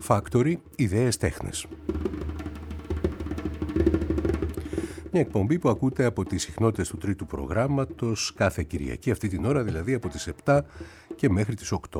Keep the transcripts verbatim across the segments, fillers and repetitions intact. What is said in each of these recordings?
Factory, ιδέες τέχνες. Μια εκπομπή που ακούτε από τις συχνότητες του τρίτου προγράμματος κάθε Κυριακή, αυτή την ώρα δηλαδή από τις επτά και μέχρι τις οκτώ.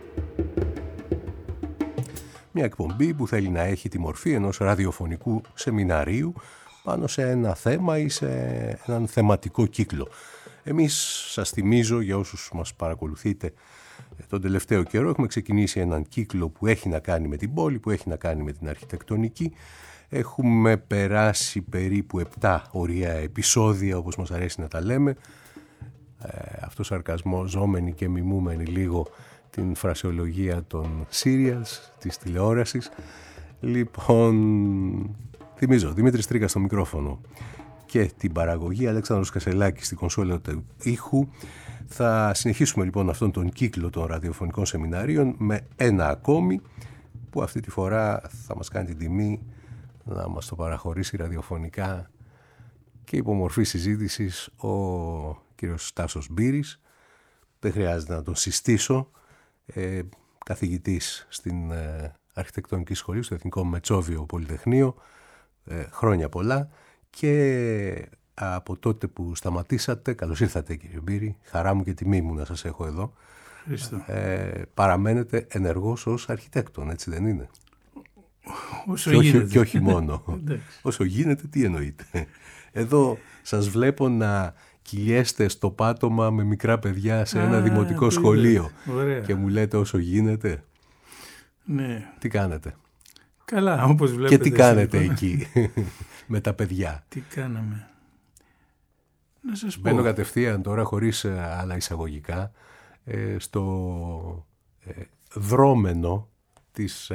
Μια εκπομπή που θέλει να έχει τη μορφή ενός ραδιοφωνικού σεμιναρίου πάνω σε ένα θέμα ή σε έναν θεματικό κύκλο. Εμείς, σας θυμίζω, για όσους μας παρακολουθείτε τον τελευταίο καιρό, έχουμε ξεκινήσει έναν κύκλο που έχει να κάνει με την πόλη, που έχει να κάνει με την αρχιτεκτονική. Έχουμε περάσει περίπου επτά ωραία επεισόδια, όπως μας αρέσει να τα λέμε. Ε, αυτός σαρκασμοζόμενοι και μιμούμενοι λίγο την φρασεολογία των serials, της τηλεόρασης. Λοιπόν, θυμίζω, Δημήτρης Τρίκας στο μικρόφωνο και την παραγωγή, Αλέξανδρος Κασελάκης στην κονσόλα του ήχου. Θα συνεχίσουμε λοιπόν αυτόν τον κύκλο των ραδιοφωνικών σεμιναρίων με ένα ακόμη, που αυτή τη φορά θα μας κάνει την τιμή να μας το παραχωρήσει ραδιοφωνικά και υπομορφή συζήτησης ο κύριος Στάσος Μπύρης. Δεν χρειάζεται να τον συστήσω, ε, καθηγητής στην ε, αρχιτεκτονική σχολή στο Εθνικό Μετσόβιο Πολυτεχνείο, ε, χρόνια πολλά, και από τότε που σταματήσατε, καλώς ήρθατε κύριε Μπύρη, χαρά μου και τιμή μου να σας έχω εδώ. Ε, παραμένετε ενεργός ως αρχιτέκτον, έτσι δεν είναι? Όσο και, γίνεται. όχι, και όχι μόνο. Όσο γίνεται, τι εννοείτε? Εδώ σας βλέπω να κυλιέστε στο πάτωμα με μικρά παιδιά σε ένα Α, δημοτικό σχολείο. Και μου λέτε όσο γίνεται. Ναι. Τι κάνετε? Καλά, όπως βλέπετε. Και τι κάνετε εκεί με τα παιδιά? Τι κάναμε? Να σας πω. Μπαίνω κατευθείαν τώρα, χωρίς άλλα εισαγωγικά, στο δρόμενο της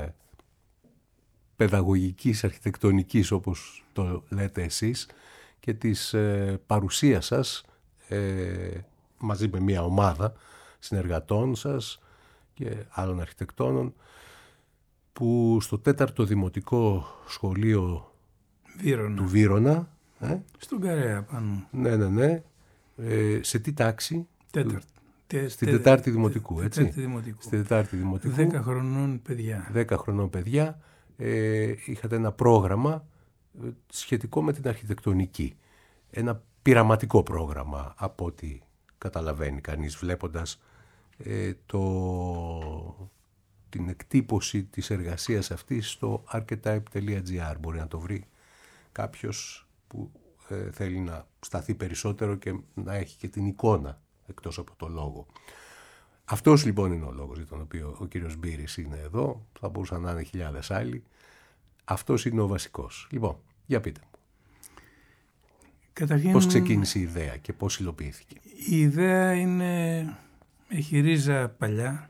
παιδαγωγικής αρχιτεκτονικής, όπως το λέτε εσείς, και της παρουσίας σας μαζί με μια ομάδα συνεργατών σας και άλλων αρχιτεκτόνων, που στο τέταρτο δημοτικό σχολείο Βύρωνα. του Βύρωνα, ε? στον Καρέα πάνω. Ναι, ναι, ναι. Ε, σε τι τάξη? Τέταρτη. Τε, Στην τε, Τετάρτη Δημοτικού, τε, έτσι. Τετάρτη Δημοτικού. Στην Τετάρτη Δημοτικού. Δέκα χρονών παιδιά. Δέκα χρονών παιδιά. Ε, είχατε ένα πρόγραμμα ε, σχετικό με την αρχιτεκτονική. Ένα πειραματικό πρόγραμμα, από ό,τι καταλαβαίνει κανείς βλέποντας ε, το, την εκτύπωση της εργασίας αυτής στο archetype τελεία gr. Μπορεί να το βρει κάποιος που ε, θέλει να σταθεί περισσότερο και να έχει και την εικόνα εκτός από το λόγο. Αυτός λοιπόν είναι ο λόγος για τον οποίο ο κύριος Μπύρης είναι εδώ. Θα μπορούσαν να είναι χιλιάδες άλλοι. Αυτός είναι ο βασικός. Λοιπόν, για πείτε μου. Καταρχήν, πώς ξεκίνησε η ιδέα και πώς υλοποιήθηκε? Η ιδέα είναι, έχει ρίζα παλιά,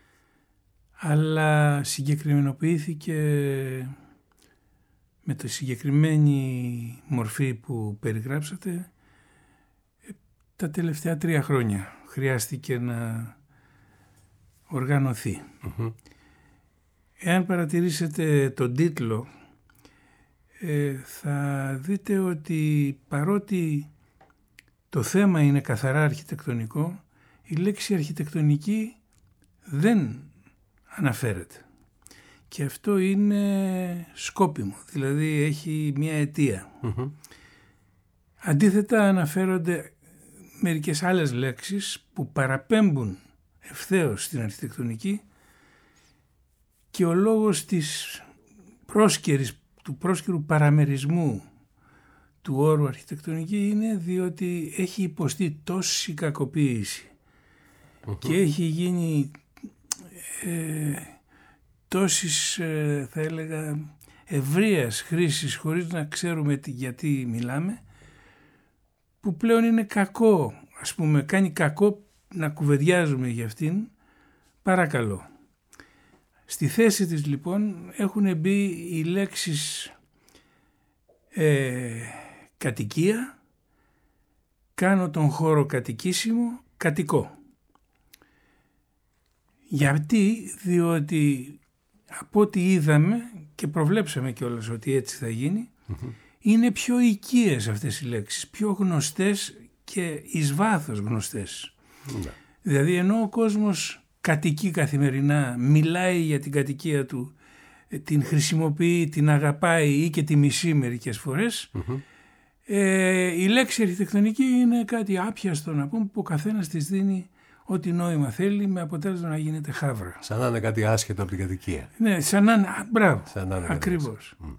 αλλά συγκεκριμενοποιήθηκε με τη συγκεκριμένη μορφή που περιγράψατε τα τελευταία τρία χρόνια. Χρειάστηκε να οργανωθεί. Mm-hmm. Εάν παρατηρήσετε τον τίτλο, ε, θα δείτε ότι παρότι το θέμα είναι καθαρά αρχιτεκτονικό, η λέξη αρχιτεκτονική δεν αναφέρεται. Και αυτό είναι σκόπιμο, δηλαδή έχει μια αιτία. Mm-hmm. Αντίθετα αναφέρονται μερικές άλλες λέξεις που παραπέμπουν ευθέως στην αρχιτεκτονική, και ο λόγος της πρόσκαιρης, του πρόσκαιρου παραμερισμού του όρου αρχιτεκτονική είναι διότι έχει υποστεί τόση κακοποίηση uh-huh. και έχει γίνει ε, τόσης ε, θα έλεγα ευρείας χρήσης χωρίς να ξέρουμε τι, γιατί μιλάμε, που πλέον είναι κακό, ας πούμε, κάνει κακό να κουβεντιάζουμε για αυτήν. Παρακαλώ. Στη θέση της λοιπόν έχουν μπει οι λέξεις ε, κατοικία, κάνω τον χώρο κατοικήσιμο, κατοικό. Γιατί? Διότι από ό,τι είδαμε και προβλέψαμε κιόλας ότι έτσι θα γίνει, mm-hmm. είναι πιο οικίες αυτές οι λέξεις, πιο γνωστές και εις βάθος γνωστές. Mm-hmm. Δηλαδή ενώ ο κόσμος κατοικεί καθημερινά, μιλάει για την κατοικία του την χρησιμοποιεί, την αγαπάει ή και τη μισεί μερικές φορές. Mm-hmm. Ε, η λέξη αρχιτεκτονική είναι κάτι άπιαστο να πούμε που ο καθένας της δίνει ό,τι νόημα θέλει με αποτέλεσμα να γίνεται χάβρα. Σαν να είναι κάτι άσχετο από την κατοικία. Ναι, σαν να είναι, α, μπράβο, σαν να είναι ακριβώς. Mm.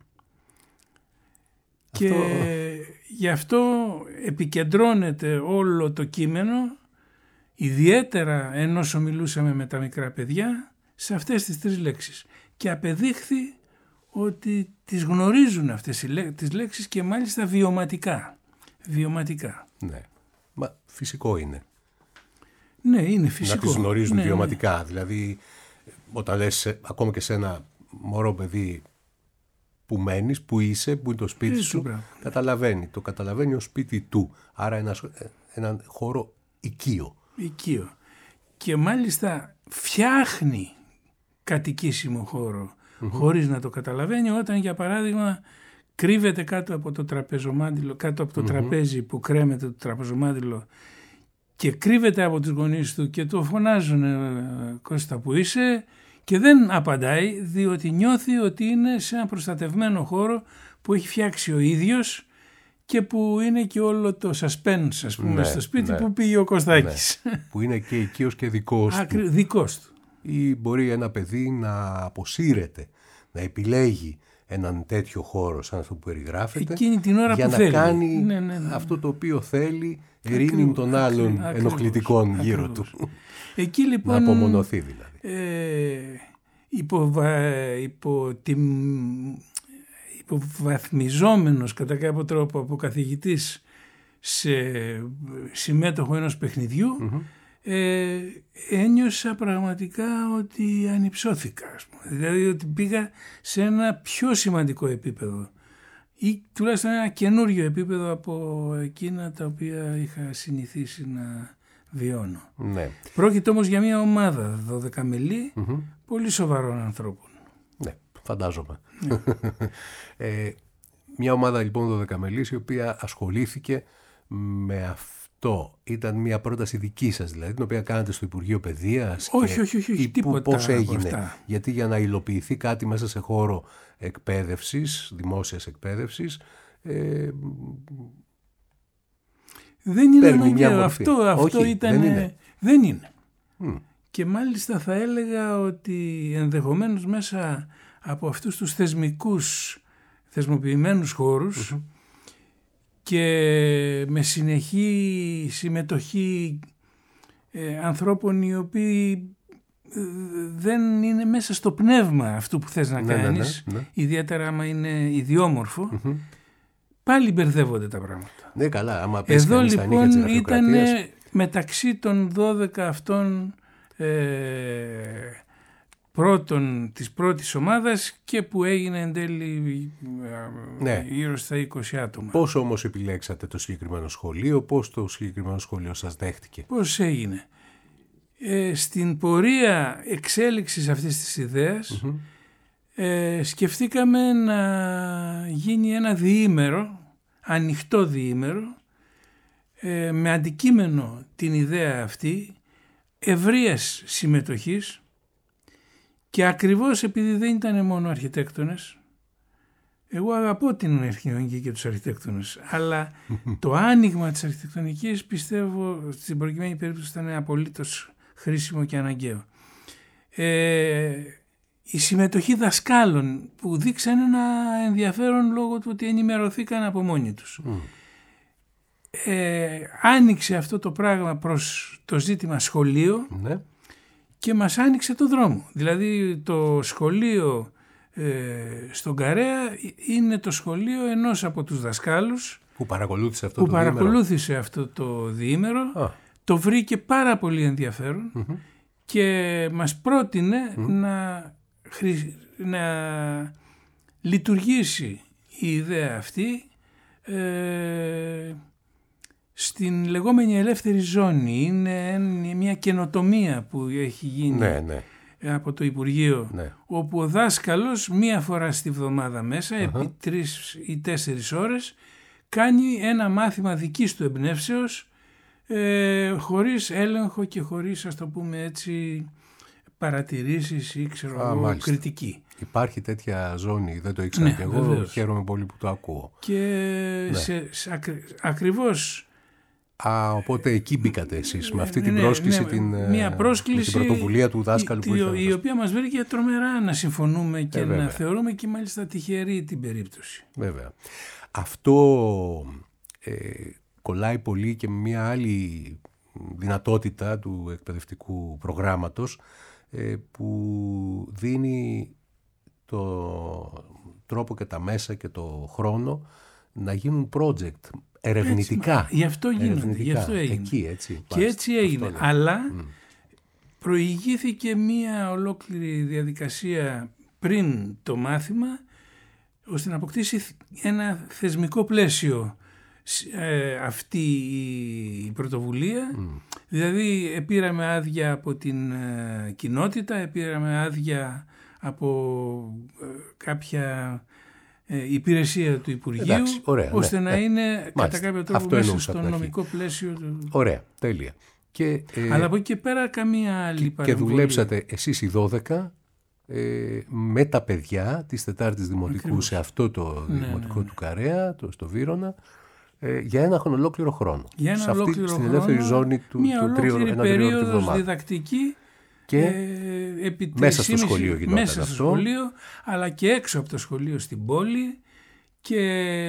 Και αυτό... γι' αυτό επικεντρώνεται όλο το κείμενο, ιδιαίτερα ενώ μιλούσαμε με τα μικρά παιδιά, σε αυτές τις τρεις λέξεις. Και απεδείχθη ότι τις γνωρίζουν αυτές τις λέξεις και μάλιστα βιωματικά. Βιωματικά. Ναι, μα φυσικό είναι. Ναι, είναι φυσικό. Να τις γνωρίζουν ναι, βιωματικά. Ναι. Δηλαδή, όταν λες ακόμα και σε ένα μωρό παιδί που μένεις, που είσαι, που είναι το σπίτι Είσαι σου, πράγμα. καταλαβαίνει. Το καταλαβαίνει ως σπίτι του. Άρα ένα, ένα χώρο οικείο. Οικείο. Και μάλιστα φτιάχνει κατοικήσιμο χώρο mm-hmm. χωρίς να το καταλαβαίνει, όταν για παράδειγμα κρύβεται κάτω από το τραπεζομάντιλο, κάτω από το mm-hmm. τραπέζι που κρέμεται το τραπεζομάντιλο και κρύβεται από τους γονείς του και το φωνάζουν «Κώστα που είσαι» και δεν απαντάει, διότι νιώθει ότι είναι σε ένα προστατευμένο χώρο που έχει φτιάξει ο ίδιος και που είναι και όλο το suspense, ας πούμε, ναι, στο σπίτι ναι. που πήγε ο Κωστάκης. Ναι. Που είναι και οικείος και δικός Άκρη, του. Δικός του. Ή μπορεί ένα παιδί να αποσύρεται, να επιλέγει έναν τέτοιο χώρο σαν αυτό που περιγράφεται, εκείνη την ώρα για που να θέλει. κάνει ναι, ναι, ναι. αυτό το οποίο θέλει, ερήνην των άλλων ακριβώς, ενοχλητικών ακριβώς, γύρω ακριβώς. του. Εκεί λοιπόν, να απομονωθεί δηλαδή. Ε, υποβα, υπο, τιμ, υποβαθμιζόμενος κατά κάποιο τρόπο από καθηγητής σε συμμέτοχο ενός παιχνιδιού, mm-hmm. ε, ένιωσα πραγματικά ότι ανυψώθηκα, ας πούμε. Δηλαδή ότι πήγα σε ένα πιο σημαντικό επίπεδο ή τουλάχιστον ένα καινούριο επίπεδο από εκείνα τα οποία είχα συνηθίσει να βιώνω. Ναι. Πρόκειται όμως για μια ομάδα δωδεκαμελή mm-hmm. πολύ σοβαρών ανθρώπων. Ναι, φαντάζομαι. Ναι. ε, μια ομάδα λοιπόν δωδεκαμελής η οποία ασχολήθηκε με αυτό. Ήταν μια πρόταση δική σας δηλαδή, την οποία κάνατε στο Υπουργείο Παιδείας? Όχι, και, όχι, όχι, όχι τίποτα. Πώς έγινε? Γιατί για να υλοποιηθεί κάτι μέσα σε χώρο εκπαίδευσης, δημόσιας εκπαίδευσης, ε, δεν είναι αναγκαίο. Αυτό, αυτό όχι, ήταν. Δεν είναι. Δεν είναι. Mm. Και μάλιστα θα έλεγα ότι ενδεχομένως μέσα από αυτούς τους θεσμικούς, θεσμοποιημένους χώρους mm-hmm. και με συνεχή συμμετοχή ε, ανθρώπων οι οποίοι ε, δεν είναι μέσα στο πνεύμα αυτού που θες να ναι, κάνεις, ναι, ναι, ναι. ιδιαίτερα άμα είναι ιδιόμορφο, mm-hmm. πάλι μπερδεύονται τα πράγματα. Ναι, καλά, άμα πες εδώ κανείς λοιπόν στα νύχια ήταν της μεταξύ των δώδεκα αυτών ε, πρώτων της πρώτης ομάδας και που έγινε εν τέλει ναι. γύρω στα είκοσι άτομα. Πώς όμως επιλέξατε το συγκεκριμένο σχολείο, πώς το συγκεκριμένο σχολείο σας δέχτηκε? Πώς έγινε? Ε, στην πορεία εξέλιξης αυτής της ιδέας mm-hmm. ε, σκεφτήκαμε να γίνει ένα διήμερο, ανοιχτό διήμερο, ε, με αντικείμενο την ιδέα αυτή ευρείας συμμετοχής και ακριβώς επειδή δεν ήταν μόνο αρχιτέκτονες, εγώ αγαπώ την αρχιτεκτονική και τους αρχιτέκτονες, αλλά το άνοιγμα της αρχιτεκτονικής πιστεύω στην προκειμένη περίπτωση ήταν απολύτως χρήσιμο και αναγκαίο. Ε, η συμμετοχή δασκάλων που δείξαν ένα ενδιαφέρον λόγω του ότι ενημερωθήκαν από μόνοι τους. Mm. Ε, άνοιξε αυτό το πράγμα προς το ζήτημα σχολείο ναι. και μας άνοιξε το δρόμο. Δηλαδή το σχολείο ε, στον Καρέα είναι το σχολείο ενός από τους δασκάλους που παρακολούθησε αυτό, που το, παρακολούθησε διήμερο. αυτό το διήμερο. Ah. Το βρήκε πάρα πολύ ενδιαφέρον mm-hmm. και μας πρότεινε mm. να, χρη... να λειτουργήσει η ιδέα αυτή ε, στην λεγόμενη ελεύθερη ζώνη. Είναι μια καινοτομία που έχει γίνει ναι, ναι. από το Υπουργείο ναι. όπου ο δάσκαλος μία φορά στη βδομάδα μέσα uh-huh. επί τρεις ή τέσσερις ώρες κάνει ένα μάθημα δικής του εμπνεύσεως ε, χωρίς έλεγχο και χωρίς, ας το πούμε έτσι, παρατηρήσεις ή ξέρω εγώ, κριτική. Υπάρχει τέτοια ζώνη, δεν το ήξερα ναι, και εγώ, βεβαίως. Χαίρομαι πολύ που το ακούω. Και ναι. σε, σε ακρι, ακριβώς... Α, οπότε εκεί μπήκατε εσείς με αυτή την ναι, πρόσκληση, ναι, την, μια πρόσκληση την πρωτοβουλία του δάσκαλου η, που ήρθε. Η, η οποία μας βρήκε τρομερά να συμφωνούμε και ε, να θεωρούμε και μάλιστα τυχερή την περίπτωση. Βέβαια. Αυτό ε, κολλάει πολύ και με μια άλλη δυνατότητα του εκπαιδευτικού προγράμματος ε, που δίνει το τρόπο και τα μέσα και το χρόνο να γίνουν project ερευνητικά. Έτσι, γι' αυτό γίνεται, γι' αυτό έγινε. Εκεί, έτσι, και έτσι έγινε. Αλλά mm. προηγήθηκε μία ολόκληρη διαδικασία πριν το μάθημα ώστε να αποκτήσει ένα θεσμικό πλαίσιο ε, αυτή η πρωτοβουλία. Mm. Δηλαδή πήραμε άδεια από την ε, κοινότητα, πήραμε άδεια από ε, κάποια ε, υπηρεσία του Υπουργείου. Εντάξει, ωραία, ώστε ναι, να ναι. είναι Μάλιστα. κατά κάποιο τρόπο αυτό μέσα στο νομικό πλαίσιο του. Ωραία, τέλεια. Και, ε, αλλά από εκεί και πέρα καμία άλλη και, παρεμβολή. Και δουλέψατε εσείς οι δώδεκα ε, με τα παιδιά της Τετάρτης Δημοτικού Ακριβώς. Σε αυτό το ναι, δημοτικό ναι, ναι. του Καρέα, το, στο Βύρωνα, ε, για ένα ολόκληρο χρόνο. Για ένα σε αυτή, ολόκληρο στην χρόνο, ελεύθερη ζώνη του, μια του τρίου, ολόκληρη περίοδος διδακτική και ε, επί μέσα στο σχολείο γινόταν μέσα στο αυτό. Σχολείο, αλλά και έξω από το σχολείο στην πόλη και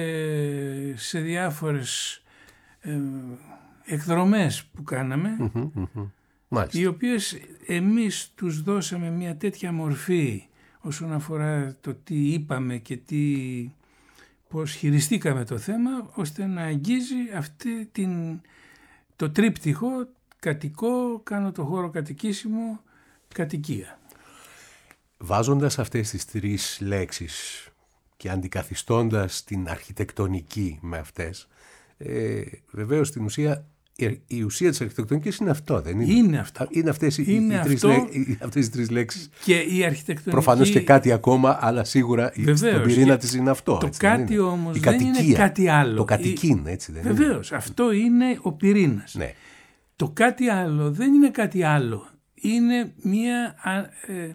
σε διάφορες ε, εκδρομές που κάναμε, mm-hmm, mm-hmm. οι οποίες εμείς τους δώσαμε μια τέτοια μορφή όσον αφορά το τι είπαμε και τι, πώς χειριστήκαμε το θέμα, ώστε να αγγίζει αυτή την, το τρίπτυχο κατοικώ, κάνω το χώρο κατοικήσιμο, κατοικία. Βάζοντας αυτές τις τρεις λέξεις και αντικαθιστώντας την αρχιτεκτονική με αυτές, ε, βεβαίως στην ουσία η, η ουσία της αρχιτεκτονικής είναι αυτό, δεν είναι? Είναι αυτό. Είναι αυτές, είναι οι, αυτό. Οι, τρεις, οι, αυτές οι τρεις λέξεις. Και η αρχιτεκτονική... Προφανώς και κάτι ακόμα, αλλά σίγουρα βεβαίως, στον πυρήνα της είναι αυτό. Το έτσι, κάτι είναι? όμως η δεν κατοικία, είναι κάτι άλλο. Το κατοικίν, έτσι δεν βεβαίως, είναι? Βεβαίως, αυτό είναι ο πυρήνας. Ναι. Το κάτι άλλο δεν είναι κάτι άλλο. Είναι μία, ε, ε,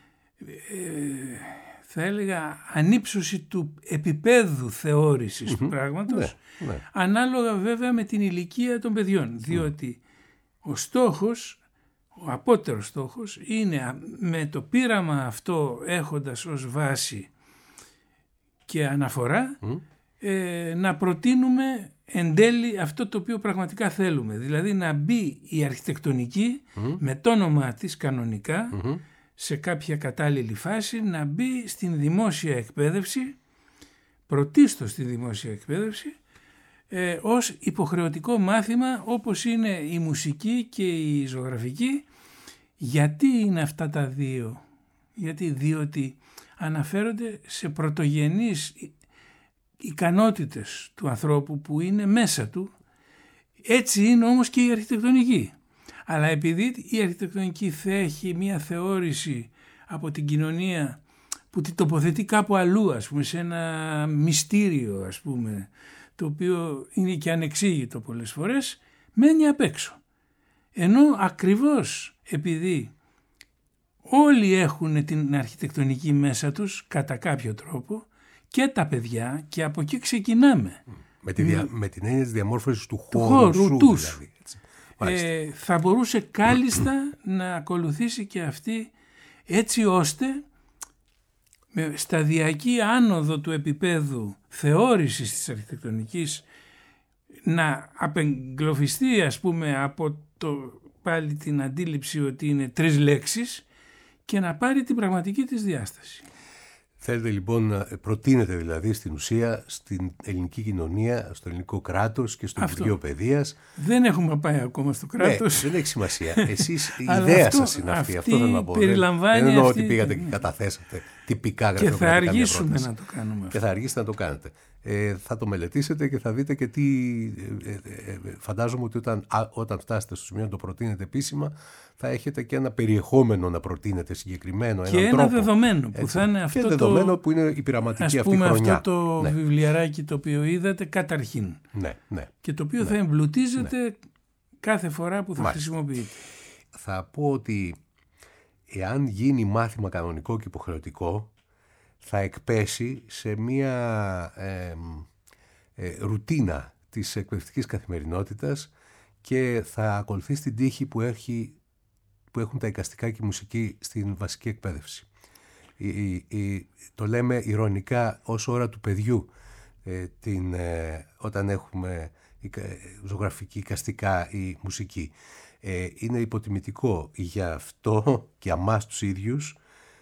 θα έλεγα, ανύψωση του επίπεδου θεώρησης mm-hmm. του πράγματος, ναι, ναι. ανάλογα βέβαια με την ηλικία των παιδιών. Διότι mm. ο στόχος, ο απότερος στόχος, είναι με το πείραμα αυτό έχοντας ως βάση και αναφορά mm. ε, να προτείνουμε εν τέλει αυτό το οποίο πραγματικά θέλουμε. Δηλαδή να μπει η αρχιτεκτονική mm. με το όνομα της κανονικά mm-hmm. σε κάποια κατάλληλη φάση, να μπει στην δημόσια εκπαίδευση, πρωτίστως στη δημόσια εκπαίδευση, ε, ως υποχρεωτικό μάθημα όπως είναι η μουσική και η ζωγραφική. Γιατί είναι αυτά τα δύο? Γιατί διότι αναφέρονται σε πρωτογενείς ικανότητες του ανθρώπου που είναι μέσα του. Έτσι είναι όμως και η αρχιτεκτονική. Αλλά επειδή η αρχιτεκτονική θα έχει μια θεώρηση από την κοινωνία που την τοποθετεί κάπου αλλού, ας πούμε, σε ένα μυστήριο, ας πούμε, το οποίο είναι και ανεξήγητο πολλές φορές, μένει απ' έξω. Ενώ ακριβώς επειδή όλοι έχουν την αρχιτεκτονική μέσα τους κατά κάποιο τρόπο, και τα παιδιά, και από εκεί ξεκινάμε. Με, τη δια, με την έννοια της διαμόρφωσης του χώρου, του χώρου σου, τους. Δηλαδή, έτσι. Ε, θα μπορούσε κάλλιστα να ακολουθήσει και αυτή, έτσι ώστε με σταδιακή άνοδο του επίπεδου θεώρησης της αρχιτεκτονικής να απεγκλωβιστεί, ας πούμε, από το, πάλι την αντίληψη ότι είναι τρεις λέξεις και να πάρει την πραγματική της διάσταση. Θέλετε λοιπόν να προτείνετε δηλαδή στην ουσία στην ελληνική κοινωνία, στο ελληνικό κράτος και στο Υπουργείο Παιδείας. Δεν έχουμε πάει ακόμα στο κράτος. Ναι, δεν έχει σημασία. Εσείς η ιδέα αυτό, σας είναι αυτή. Αυτό θέλω να πω. Περιλαμβάνει δεν εννοώ αυτή... ότι πήγατε και καταθέσατε τυπικά γραφειοκρατικά. Και θα αργήσουμε να το κάνουμε. Και θα αργήσετε να το κάνετε. Ε, θα το μελετήσετε και θα δείτε και τι... Ε, ε, ε, φαντάζομαι ότι όταν, α, όταν φτάσετε στο σημείο να το προτείνετε επίσημα, θα έχετε και ένα περιεχόμενο να προτείνετε συγκεκριμένο. Και ένα τρόπο, δεδομένο που έτσι, θα είναι αυτό και το... δεδομένο που είναι η πειραματική ας αυτή πούμε, χρονιά. Αυτό το ναι. βιβλιαράκι το οποίο είδατε καταρχήν. Ναι, ναι. Και το οποίο ναι. θα εμπλουτίζεται ναι. κάθε φορά που θα Μάλιστα. χρησιμοποιείτε. Θα πω ότι εάν γίνει μάθημα κανονικό και υποχρεωτικό, θα εκπέσει σε μία ε, ε, ρουτίνα της εκπαιδευτικής καθημερινότητας και θα ακολουθεί την τύχη που, έχει, που έχουν τα εικαστικά και η μουσική στην βασική εκπαίδευση. Η, η, η, το λέμε ειρωνικά ως ώρα του παιδιού, ε, την, ε, όταν έχουμε ζωγραφική, εικαστικά ή μουσική. Ε, είναι υποτιμητικό για αυτό και για εμάς τους ίδιους,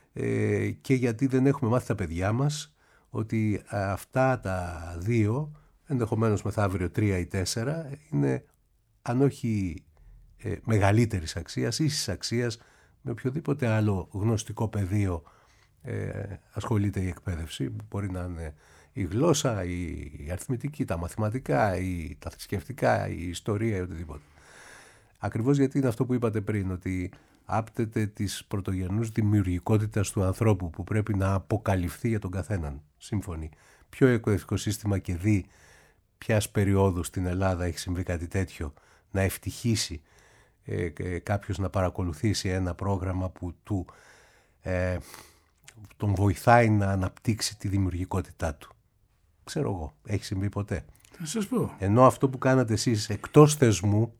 ε, και γιατί δεν έχουμε μάθει τα παιδιά μας ότι αυτά τα δύο, ενδεχομένως μεθαύριο τρία ή τέσσερα, είναι αν όχι ε, μεγαλύτερης αξίας, ίσης αξίας με οποιοδήποτε άλλο γνωστικό πεδίο ε, ασχολείται η εκπαίδευση, που μπορεί να είναι η γλώσσα, η αριθμητική, τα μαθηματικά, η, τα θρησκευτικά, η ιστορία ή οτιδήποτε. Ακριβώς γιατί είναι αυτό που είπατε πριν, ότι άπτεται της πρωτογενούς δημιουργικότητας του ανθρώπου που πρέπει να αποκαλυφθεί για τον καθέναν. Σύμφωνοι. Ποιο εκπαιδευτικό σύστημα και δει ποιας περίοδου στην Ελλάδα έχει συμβεί κάτι τέτοιο, να ευτυχήσει ε, ε, κάποιος να παρακολουθήσει ένα πρόγραμμα που του, ε, τον βοηθάει να αναπτύξει τη δημιουργικότητά του. Ξέρω εγώ, έχει συμβεί ποτέ? Θα σας πω. Ενώ αυτό που κάνατε εσείς εκτός θεσμού,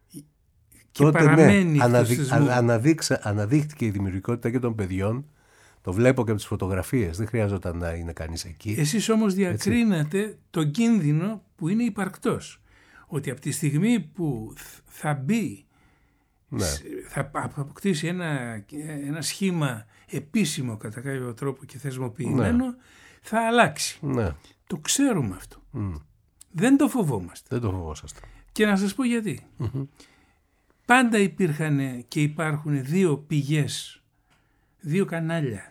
και τότε παραμένει ναι, αναδει, θεσμού. αναδείξα, αναδείχτηκε η δημιουργικότητα και των παιδιών. Το βλέπω και από τις φωτογραφίες, δεν χρειάζονταν να είναι κανείς εκεί. Εσείς όμως διακρίνατε τον κίνδυνο που είναι υπαρκτός. Ότι από τη στιγμή που θα μπει, ναι. θα αποκτήσει ένα, ένα σχήμα επίσημο κατά κάποιο τρόπο και θεσμοποιημένο, ναι. θα αλλάξει. Ναι. Το ξέρουμε αυτό. Mm. Δεν το φοβόμαστε. Δεν το φοβόσαστε. Και να σας πω γιατί. Mm-hmm. Πάντα υπήρχαν και υπάρχουν δύο πηγές, δύο κανάλια,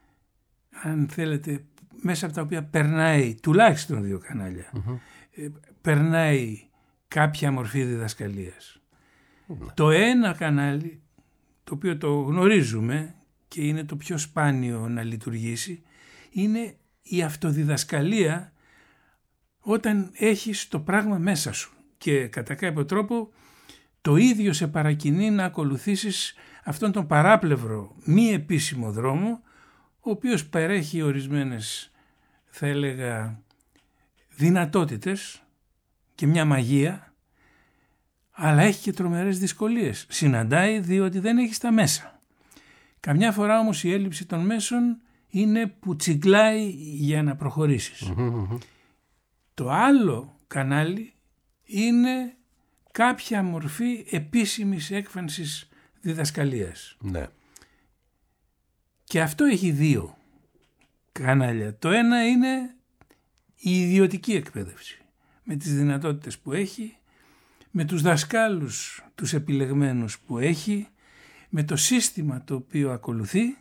αν θέλετε, μέσα από τα οποία περνάει, τουλάχιστον δύο κανάλια, mm-hmm. ε, περνάει κάποια μορφή διδασκαλίας. Mm-hmm. Το ένα κανάλι, το οποίο το γνωρίζουμε και είναι το πιο σπάνιο να λειτουργήσει, είναι η αυτοδιδασκαλία όταν έχεις το πράγμα μέσα σου και κατά κάποιο τρόπο το ίδιο σε παρακινεί να ακολουθήσεις αυτόν τον παράπλευρο μη επίσημο δρόμο, ο οποίος παρέχει ορισμένες, θα έλεγα, δυνατότητες και μια μαγεία, αλλά έχει και τρομερές δυσκολίες. Συναντάει διότι δεν έχεις τα μέσα. Καμιά φορά όμως η έλλειψη των μέσων είναι που τσιγκλάει για να προχωρήσεις. Mm-hmm. Το άλλο κανάλι είναι κάποια μορφή επίσημης έκφανσης διδασκαλίας. Ναι. Και αυτό έχει δύο κανάλια. Το ένα είναι η ιδιωτική εκπαίδευση, με τις δυνατότητες που έχει, με τους δασκάλους τους επιλεγμένους που έχει, με το σύστημα το οποίο ακολουθεί.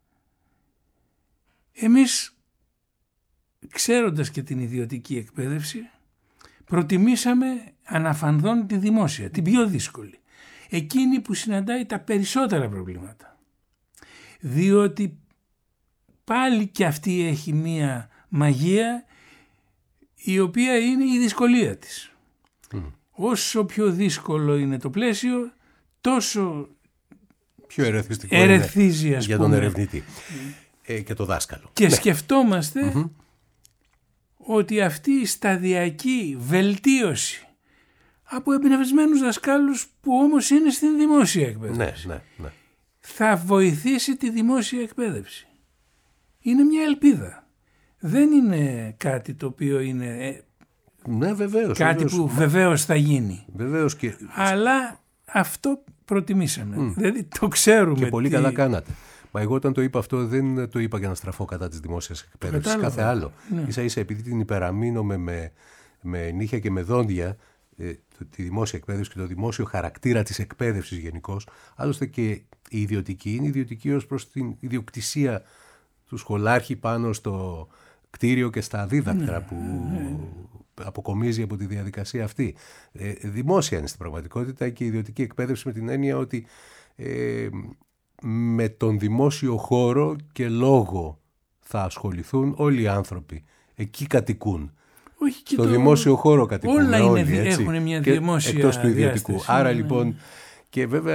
Εμείς, ξέροντας και την ιδιωτική εκπαίδευση, προτιμήσαμε αναφανδόν τη δημόσια, την πιο δύσκολη, εκείνη που συναντάει τα περισσότερα προβλήματα. Διότι πάλι και αυτή έχει μία μαγεία η οποία είναι η δυσκολία της. Mm. Όσο πιο δύσκολο είναι το πλαίσιο, τόσο πιο ερεθιστικό ερεθίζει, είναι ας για πούμε, τον ερευνητή ε, και το δάσκαλο. Και ναι. σκεφτόμαστε mm-hmm. ότι αυτή η σταδιακή βελτίωση από εμπνευσμένους δασκάλους που όμως είναι στην δημόσια εκπαίδευση, ναι, ναι, ναι. θα βοηθήσει τη δημόσια εκπαίδευση. Είναι μια ελπίδα. Δεν είναι κάτι το οποίο είναι ναι, βεβαίως, κάτι βεβαίως. που βεβαίως θα γίνει. Βεβαίως και... Αλλά αυτό προτιμήσαμε. Mm. Δηλαδή το ξέρουμε. Και πολύ τι... καλά κάνατε. Μα εγώ όταν το είπα αυτό δεν το είπα για να στραφώ κατά της δημόσιας εκπαίδευσης. Κάθε άλλο. Ναι. Ίσα ίσα επειδή την υπεραμείνομαι με, με νύχια και με δόντια ε, τη δημόσια εκπαίδευση και το δημόσιο χαρακτήρα της εκπαίδευσης γενικώς. Άλλωστε και η ιδιωτική είναι ιδιωτική ως προς την ιδιοκτησία του σχολάρχη πάνω στο κτίριο και στα δίδακτρα ναι, που ναι. αποκομίζει από τη διαδικασία αυτή. Ε, δημόσια είναι στην πραγματικότητα και η ιδιωτική εκπαίδευση με την έννοια ότι ε, με τον δημόσιο χώρο και λόγο θα ασχοληθούν όλοι οι άνθρωποι. Εκεί κατοικούν. Όχι, στο το... δημόσιο χώρο κατοικούν όλα όλοι, είναι, έτσι, έχουν μια και δημόσια εκτός του ιδιωτικού. διάσταση. Άρα λοιπόν, και βέβαια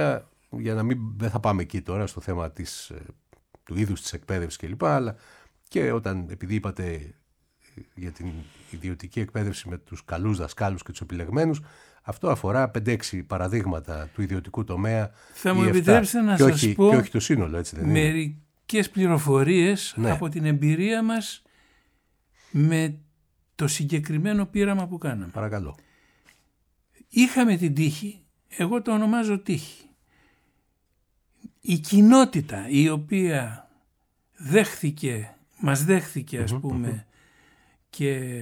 για να μην, δεν θα πάμε εκεί τώρα στο θέμα της, του είδους της εκπαίδευσης κλπ. Αλλά και όταν, επειδή είπατε για την ιδιωτική εκπαίδευση με τους καλούς δασκάλους και τους επιλεγμένους, αυτό αφορά πέντε έξι παραδείγματα του ιδιωτικού τομέα. Θα μου επιτρέψετε να και σας όχι, πω και όχι το σύνολο, έτσι δεν είναι? Μερικές πληροφορίες, ναι, από την εμπειρία μας με το συγκεκριμένο πείραμα που κάναμε. Παρακαλώ. Είχαμε την τύχη, εγώ το ονομάζω τύχη, η κοινότητα η οποία δέχθηκε, μας δέχθηκε ας πούμε mm-hmm. και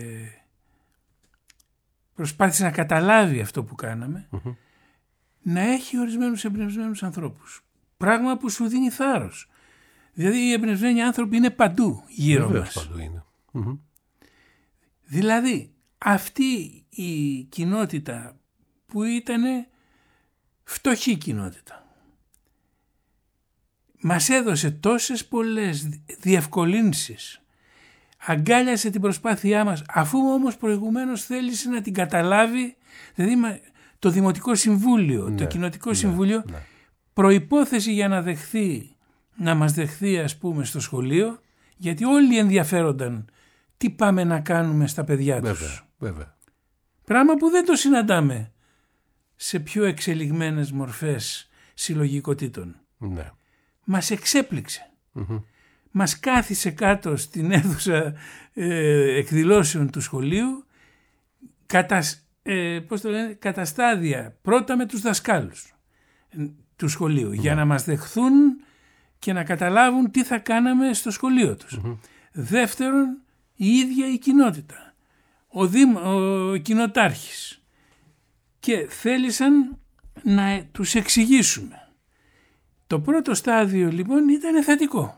προσπάθησε να καταλάβει αυτό που κάναμε, mm-hmm. να έχει ορισμένους εμπνευσμένους ανθρώπους. Πράγμα που σου δίνει θάρρος. Δηλαδή οι εμπνευσμένοι άνθρωποι είναι παντού γύρω Βεβαίως, μας. παντού είναι. Mm-hmm. Δηλαδή αυτή η κοινότητα που ήταν φτωχή κοινότητα μας έδωσε τόσες πολλές διευκολύνσεις, αγκάλιασε την προσπάθειά μας, αφού όμως προηγουμένως θέλησε να την καταλάβει, δηλαδή το Δημοτικό Συμβούλιο, ναι, το Κοινοτικό ναι, Συμβούλιο, ναι. προϋπόθεση για να δεχθεί, να μας δεχθεί ας πούμε στο σχολείο, γιατί όλοι ενδιαφέρονταν τι πάμε να κάνουμε στα παιδιά τους. Βέβαια, βέβαια. Πράγμα που δεν το συναντάμε σε πιο εξελιγμένες μορφές συλλογικοτήτων. Ναι. Μας εξέπληξε. Mm-hmm. Μας κάθισε κάτω στην αίθουσα ε, εκδηλώσεων του σχολείου κατά, ε, πώς το λένε, κατά στάδια. Πρώτα με τους δασκάλους ε, του σχολείου, mm-hmm. για να μας δεχθούν και να καταλάβουν τι θα κάναμε στο σχολείο τους. Mm-hmm. Δεύτερον, η ίδια η κοινότητα, ο, Δήμ, ο κοινοτάρχης, και θέλησαν να τους εξηγήσουμε. Το πρώτο στάδιο λοιπόν ήταν θετικό.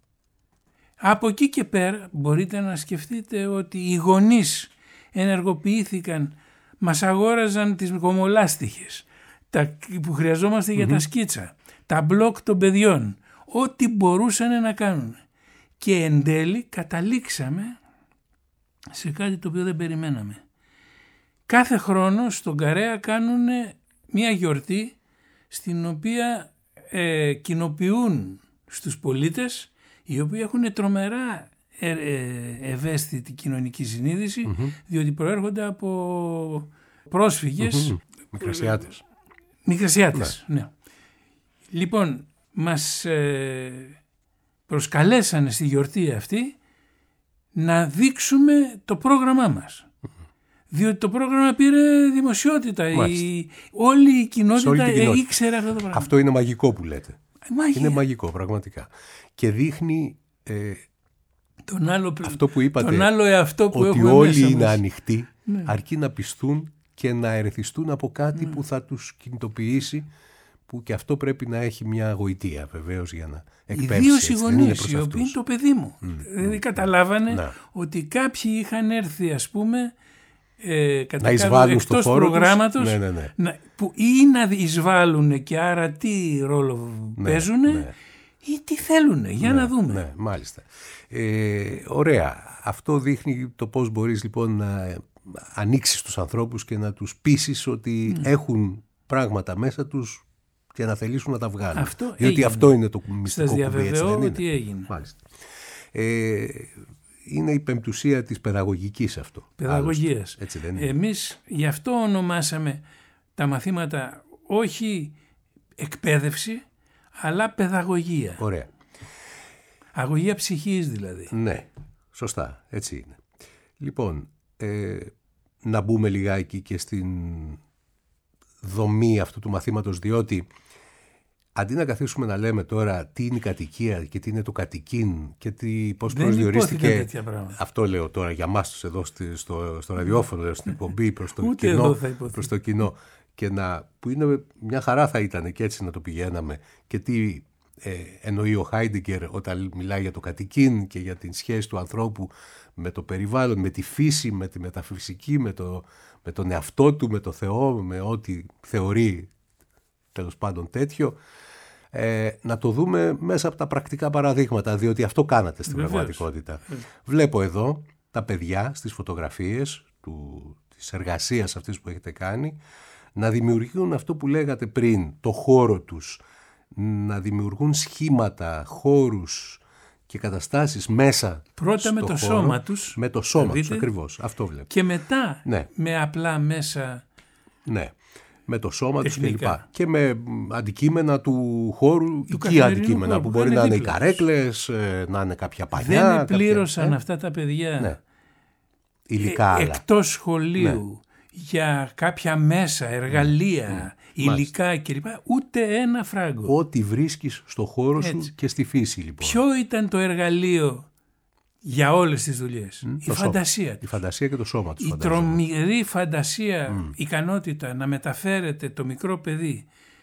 Από εκεί και πέρα μπορείτε να σκεφτείτε ότι οι γονείς ενεργοποιήθηκαν, μας αγόραζαν τις κομολάστιχες τα, που χρειαζόμαστε mm-hmm. για τα σκίτσα, τα μπλοκ των παιδιών, ό,τι μπορούσαν να κάνουν. Και εν τέλει καταλήξαμε σε κάτι το οποίο δεν περιμέναμε. Κάθε χρόνο στον Καρέα κάνουν μια γιορτή στην οποία ε, κοινοποιούν στους πολίτες, οι οποίοι έχουν τρομερά ε, ε, ευαίσθητη κοινωνική συνείδηση, mm-hmm. διότι προέρχονται από πρόσφυγες. Mm-hmm. Μικρασιάτες. Μικρασιάτες, ναι. ναι. Λοιπόν, μας ε, προσκαλέσανε στη γιορτή αυτή να δείξουμε το πρόγραμμά μας. Διότι το πρόγραμμα πήρε δημοσιότητα. Η, όλη η κοινότητα, όλη κοινότητα ήξερε αυτό το πράγμα. Αυτό είναι μαγικό που λέτε. Μαγεία. Είναι μαγικό πραγματικά. Και δείχνει ε, τον άλλο, αυτό που είπατε, τον άλλο εαυτό που ότι όλοι είναι μας. ανοιχτοί, ναι. αρκεί να πιστούν και να ερεθιστούν από κάτι ναι. που θα τους κινητοποιήσει, που και αυτό πρέπει να έχει μια γοητεία βεβαίως για να εκπέμψει. Ιδίως οι γονείς, οι οποίοι είναι το παιδί μου. Mm. Δηλαδή mm. καταλάβανε mm. ότι κάποιοι είχαν έρθει ας πούμε Ε, να εισβάλλουν εκτός στο χώρο προγράμματος, ναι, ναι, ναι. Να, που ή να εισβάλλουν και άρα τι ρόλο ναι, παίζουν ναι. ή τι θέλουν, για ναι, να δούμε. Ναι, μάλιστα. Ε, ωραία. Αυτό δείχνει το πώς μπορείς λοιπόν να ανοίξεις τους ανθρώπους και να τους πείσεις ότι mm. έχουν πράγματα μέσα τους και να θελήσουν να τα βγάλουν. Αυτό Διότι έγινε. Αυτό είναι το μυστικό κουμπί. Σας διαβεβαιώ ότι έγινε. Μάλιστα. Ε, είναι η πεμπτουσία της παιδαγωγικής αυτό. Παιδαγωγίας. Έτσι δεν είναι? Εμείς γι' αυτό ονομάσαμε τα μαθήματα όχι εκπαίδευση, αλλά παιδαγωγία. Ωραία. Αγωγία ψυχής δηλαδή. Ναι, σωστά, έτσι είναι. Λοιπόν, ε, να μπούμε λιγάκι και στην δομή αυτού του μαθήματος, διότι αντί να καθίσουμε να λέμε τώρα τι είναι η κατοικία και τι είναι το κατοικίν και τι, πώς δεν προσδιορίστηκε, αυτό λέω τώρα για μας τους εδώ στο, στο ραδιόφωνο, λέω, στην εκπομπή προς το, κοινό, προς το κοινό, και να, που είναι μια χαρά θα ήταν και έτσι να το πηγαίναμε, και τι ε, εννοεί ο Χάιντεγκερ όταν μιλάει για το κατοικίν και για την σχέση του ανθρώπου με το περιβάλλον, με τη φύση, με τη μεταφυσική, με, το, με τον εαυτό του, με το Θεό, με ό,τι θεωρεί τέλος πάντων τέτοιο. Ε, να το δούμε μέσα από τα πρακτικά παραδείγματα, διότι αυτό κάνατε στην Βεβαίως. πραγματικότητα. Βεβαίως. Βλέπω εδώ τα παιδιά στις φωτογραφίες του, της εργασίας αυτής που έχετε κάνει να δημιουργούν αυτό που λέγατε πριν, το χώρο τους, να δημιουργούν σχήματα, χώρους και καταστάσεις μέσα πρώτα στο με το χώρο, σώμα τους. Με το σώμα δείτε, τους, ακριβώς. Αυτό βλέπω. Και μετά ναι. με απλά μέσα... Ναι. Με το σώμα τους τεχνικά. και λοιπά. Και με αντικείμενα του χώρου, του οικία αντικείμενα χώρου, που μπορεί να είναι οι δίπλα. καρέκλες, να είναι κάποια πανιά. Δεν πλήρωσαν κάποια... αυτά τα παιδιά ναι. υλικά ε, άλλα. εκτός σχολείου ναι. για κάποια μέσα, εργαλεία, ναι. υλικά Μάλιστα. κλπ. Ούτε ένα φράγκο. Ό,τι βρίσκεις στο χώρο Έτσι. σου και στη φύση λοιπόν. Ποιο ήταν το εργαλείο για όλες τις δουλειές? Mm, η φαντασία τους. Η φαντασία και το σώμα τους. Η φαντάζομαι. τρομερή φαντασία, mm. ικανότητα να μεταφέρεται το μικρό παιδί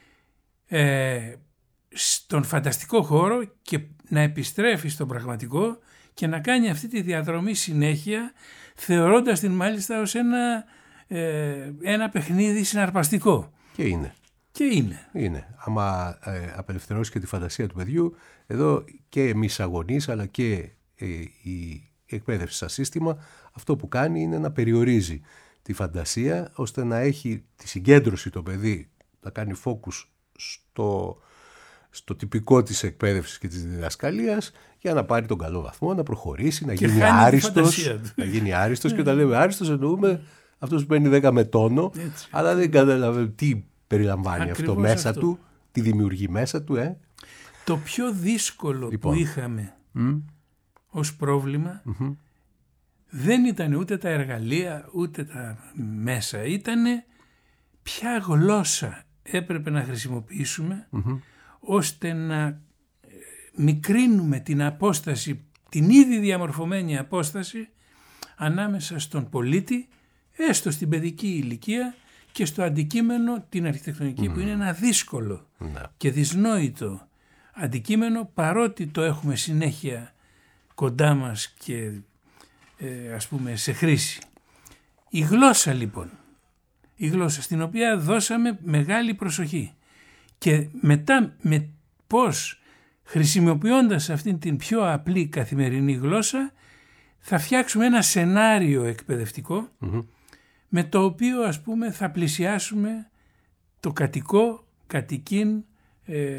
ε, στον φανταστικό χώρο και να επιστρέφει στον πραγματικό και να κάνει αυτή τη διαδρομή συνέχεια, θεωρώντας την μάλιστα ως ένα, ε, ένα παιχνίδι συναρπαστικό. Και είναι. Και είναι. Είναι. Άμα ε, απελευθερώσει και τη φαντασία του παιδιού, εδώ και εμείς αγωνείς αλλά και ε, η εκπαίδευση σαν σύστημα, αυτό που κάνει είναι να περιορίζει τη φαντασία ώστε να έχει τη συγκέντρωση το παιδί, να κάνει focus στο, στο τυπικό της εκπαίδευσης και της διδασκαλίας για να πάρει τον καλό βαθμό, να προχωρήσει, να και γίνει άριστος, να γίνει άριστος και όταν λέμε άριστος εννοούμε αυτός που παίρνει δέκα με τόνο, έτσι. Αλλά δεν καταλαβαίνει τι περιλαμβάνει Ακριβώς αυτό μέσα αυτό. του, τι δημιουργεί μέσα του. Ε? Το πιο δύσκολο λοιπόν. που είχαμε mm. ως πρόβλημα mm-hmm. δεν ήταν ούτε τα εργαλεία ούτε τα μέσα, ήταν ποια γλώσσα έπρεπε να χρησιμοποιήσουμε mm-hmm. ώστε να μικρύνουμε την απόσταση, την ήδη διαμορφωμένη απόσταση ανάμεσα στον πολίτη, έστω στην παιδική ηλικία και στο αντικείμενο την αρχιτεκτονική mm. που είναι ένα δύσκολο mm. και δυσνόητο αντικείμενο παρότι το έχουμε συνέχεια κοντά μας και ε, ας πούμε σε χρήση. Η γλώσσα λοιπόν, η γλώσσα στην οποία δώσαμε μεγάλη προσοχή και μετά με πώς χρησιμοποιώντας αυτήν την πιο απλή καθημερινή γλώσσα θα φτιάξουμε ένα σενάριο εκπαιδευτικό mm-hmm. με το οποίο ας πούμε θα πλησιάσουμε το κατοικό, κατοικήν ε,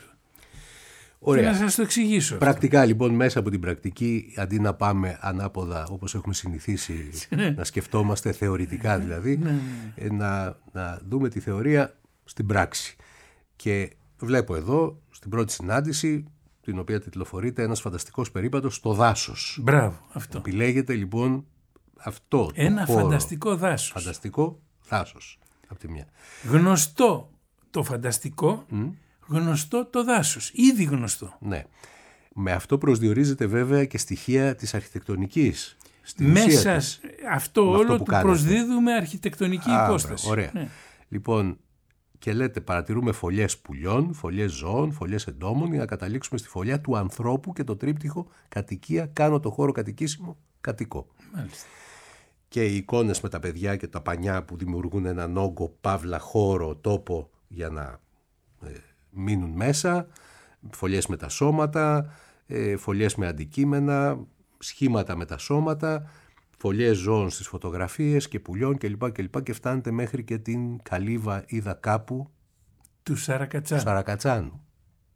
Ωραία. Και να σας το εξηγήσω. Πρακτικά αυτό. Λοιπόν μέσα από την πρακτική αντί να πάμε ανάποδα όπως έχουμε συνηθίσει να σκεφτόμαστε θεωρητικά δηλαδή ναι, ναι. Να, να δούμε τη θεωρία στην πράξη. Και βλέπω εδώ στην πρώτη συνάντηση την οποία τιτλοφορείται ένας φανταστικός περίπατος στο δάσος. Μπράβο αυτό. Επιλέγεται λοιπόν αυτό ένα το χώρο. Φανταστικό δάσος. Φανταστικό δάσος από τη μια. Γνωστό το φανταστικό, mm. γνωστό το δάσος, ήδη γνωστό. Ναι. Με αυτό προσδιορίζεται βέβαια και στοιχεία της αρχιτεκτονικής. Μέσα αυτό όλο αυτό του κάνετε. Προσδίδουμε αρχιτεκτονική Α, υπόσταση. Ωραία. Ναι. Λοιπόν, και λέτε παρατηρούμε φωλιές πουλιών, φωλιές ζώων, φωλιές εντόμων για να καταλήξουμε στη φωλιά του ανθρώπου και το τρίπτυχο κατοικία, κάνω το χώρο κατοικήσιμο, κατοικό. Μάλιστα. Και οι εικόνες με τα παιδιά και τα πανιά που δημιουργούν έναν όγκο, παύλα, χώρο, τόπο για να ε, μείνουν μέσα, φωλιές με τα σώματα, ε, φωλιές με αντικείμενα, σχήματα με τα σώματα, φωλιές ζώων στις φωτογραφίες και πουλιών κλπ. Και, και, και φτάνετε μέχρι και την καλύβα είδα κάπου του Σαρακατσάνου. Σαρακατσάνου.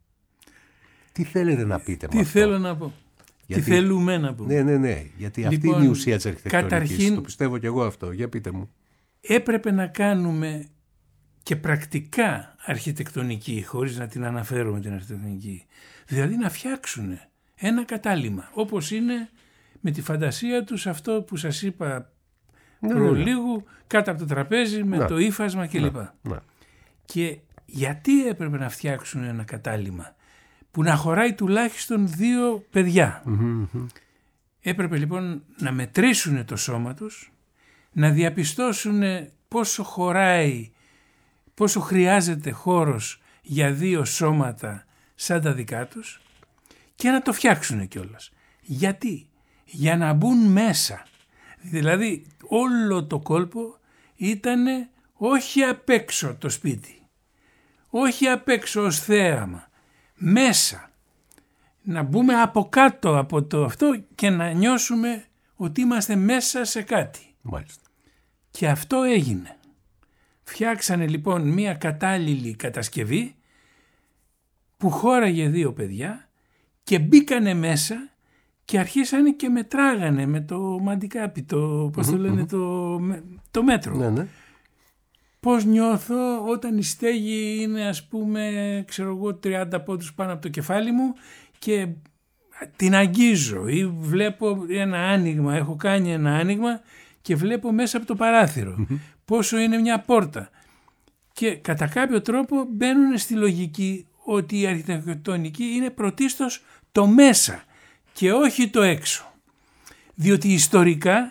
Τι θέλετε να πείτε Τι με θέλω αυτό? να πω. Γιατί... Τι θέλουμε να πω. Ναι, ναι, ναι. Γιατί λοιπόν, αυτή είναι η ουσία της αρχιτεκτονικής. Καταρχήν, το πιστεύω κι εγώ αυτό. Για πείτε μου. Έπρεπε να κάνουμε και πρακτικά αρχιτεκτονική, χωρίς να την αναφέρουμε την αρχιτεκτονική. Δηλαδή να φτιάξουν ένα κατάλημα, όπως είναι με τη φαντασία τους αυτό που σας είπα ναι, προλίγου, ναι. κάτω από το τραπέζι με ναι. το ύφασμα κλπ. Ναι, ναι. Και γιατί έπρεπε να φτιάξουν ένα κατάλημα που να χωράει τουλάχιστον δύο παιδιά. Mm-hmm. Έπρεπε λοιπόν να μετρήσουν το σώμα τους, να διαπιστώσουν πόσο χωράει, πόσο χρειάζεται χώρος για δύο σώματα σαν τα δικά τους και να το φτιάξουν κιόλας. Γιατί? Για να μπουν μέσα. Δηλαδή όλο το κόλπο ήταν όχι απ' έξω το σπίτι, όχι απ' έξω ως θέαμα, μέσα. Να μπούμε από κάτω από το αυτό και να νιώσουμε ότι είμαστε μέσα σε κάτι. Μάλιστα. Και αυτό έγινε. Φτιάξανε λοιπόν μία κατάλληλη κατασκευή που χώραγε δύο παιδιά και μπήκανε μέσα και αρχίσανε και μετράγανε με το μαντικάπι, το, πώς το λένε, το, το μέτρο. Ναι, ναι. Πώς νιώθω όταν η στέγη είναι, ας πούμε, ξέρω εγώ, τριάντα πόντους πάνω από το κεφάλι μου και την αγγίζω ή βλέπω ένα άνοιγμα, έχω κάνει ένα άνοιγμα και βλέπω μέσα από το παράθυρο mm-hmm. πόσο είναι μια πόρτα. Και κατά κάποιο τρόπο μπαίνουν στη λογική ότι η αρχιτεκτονική είναι πρωτίστως το μέσα και όχι το έξω. Διότι ιστορικά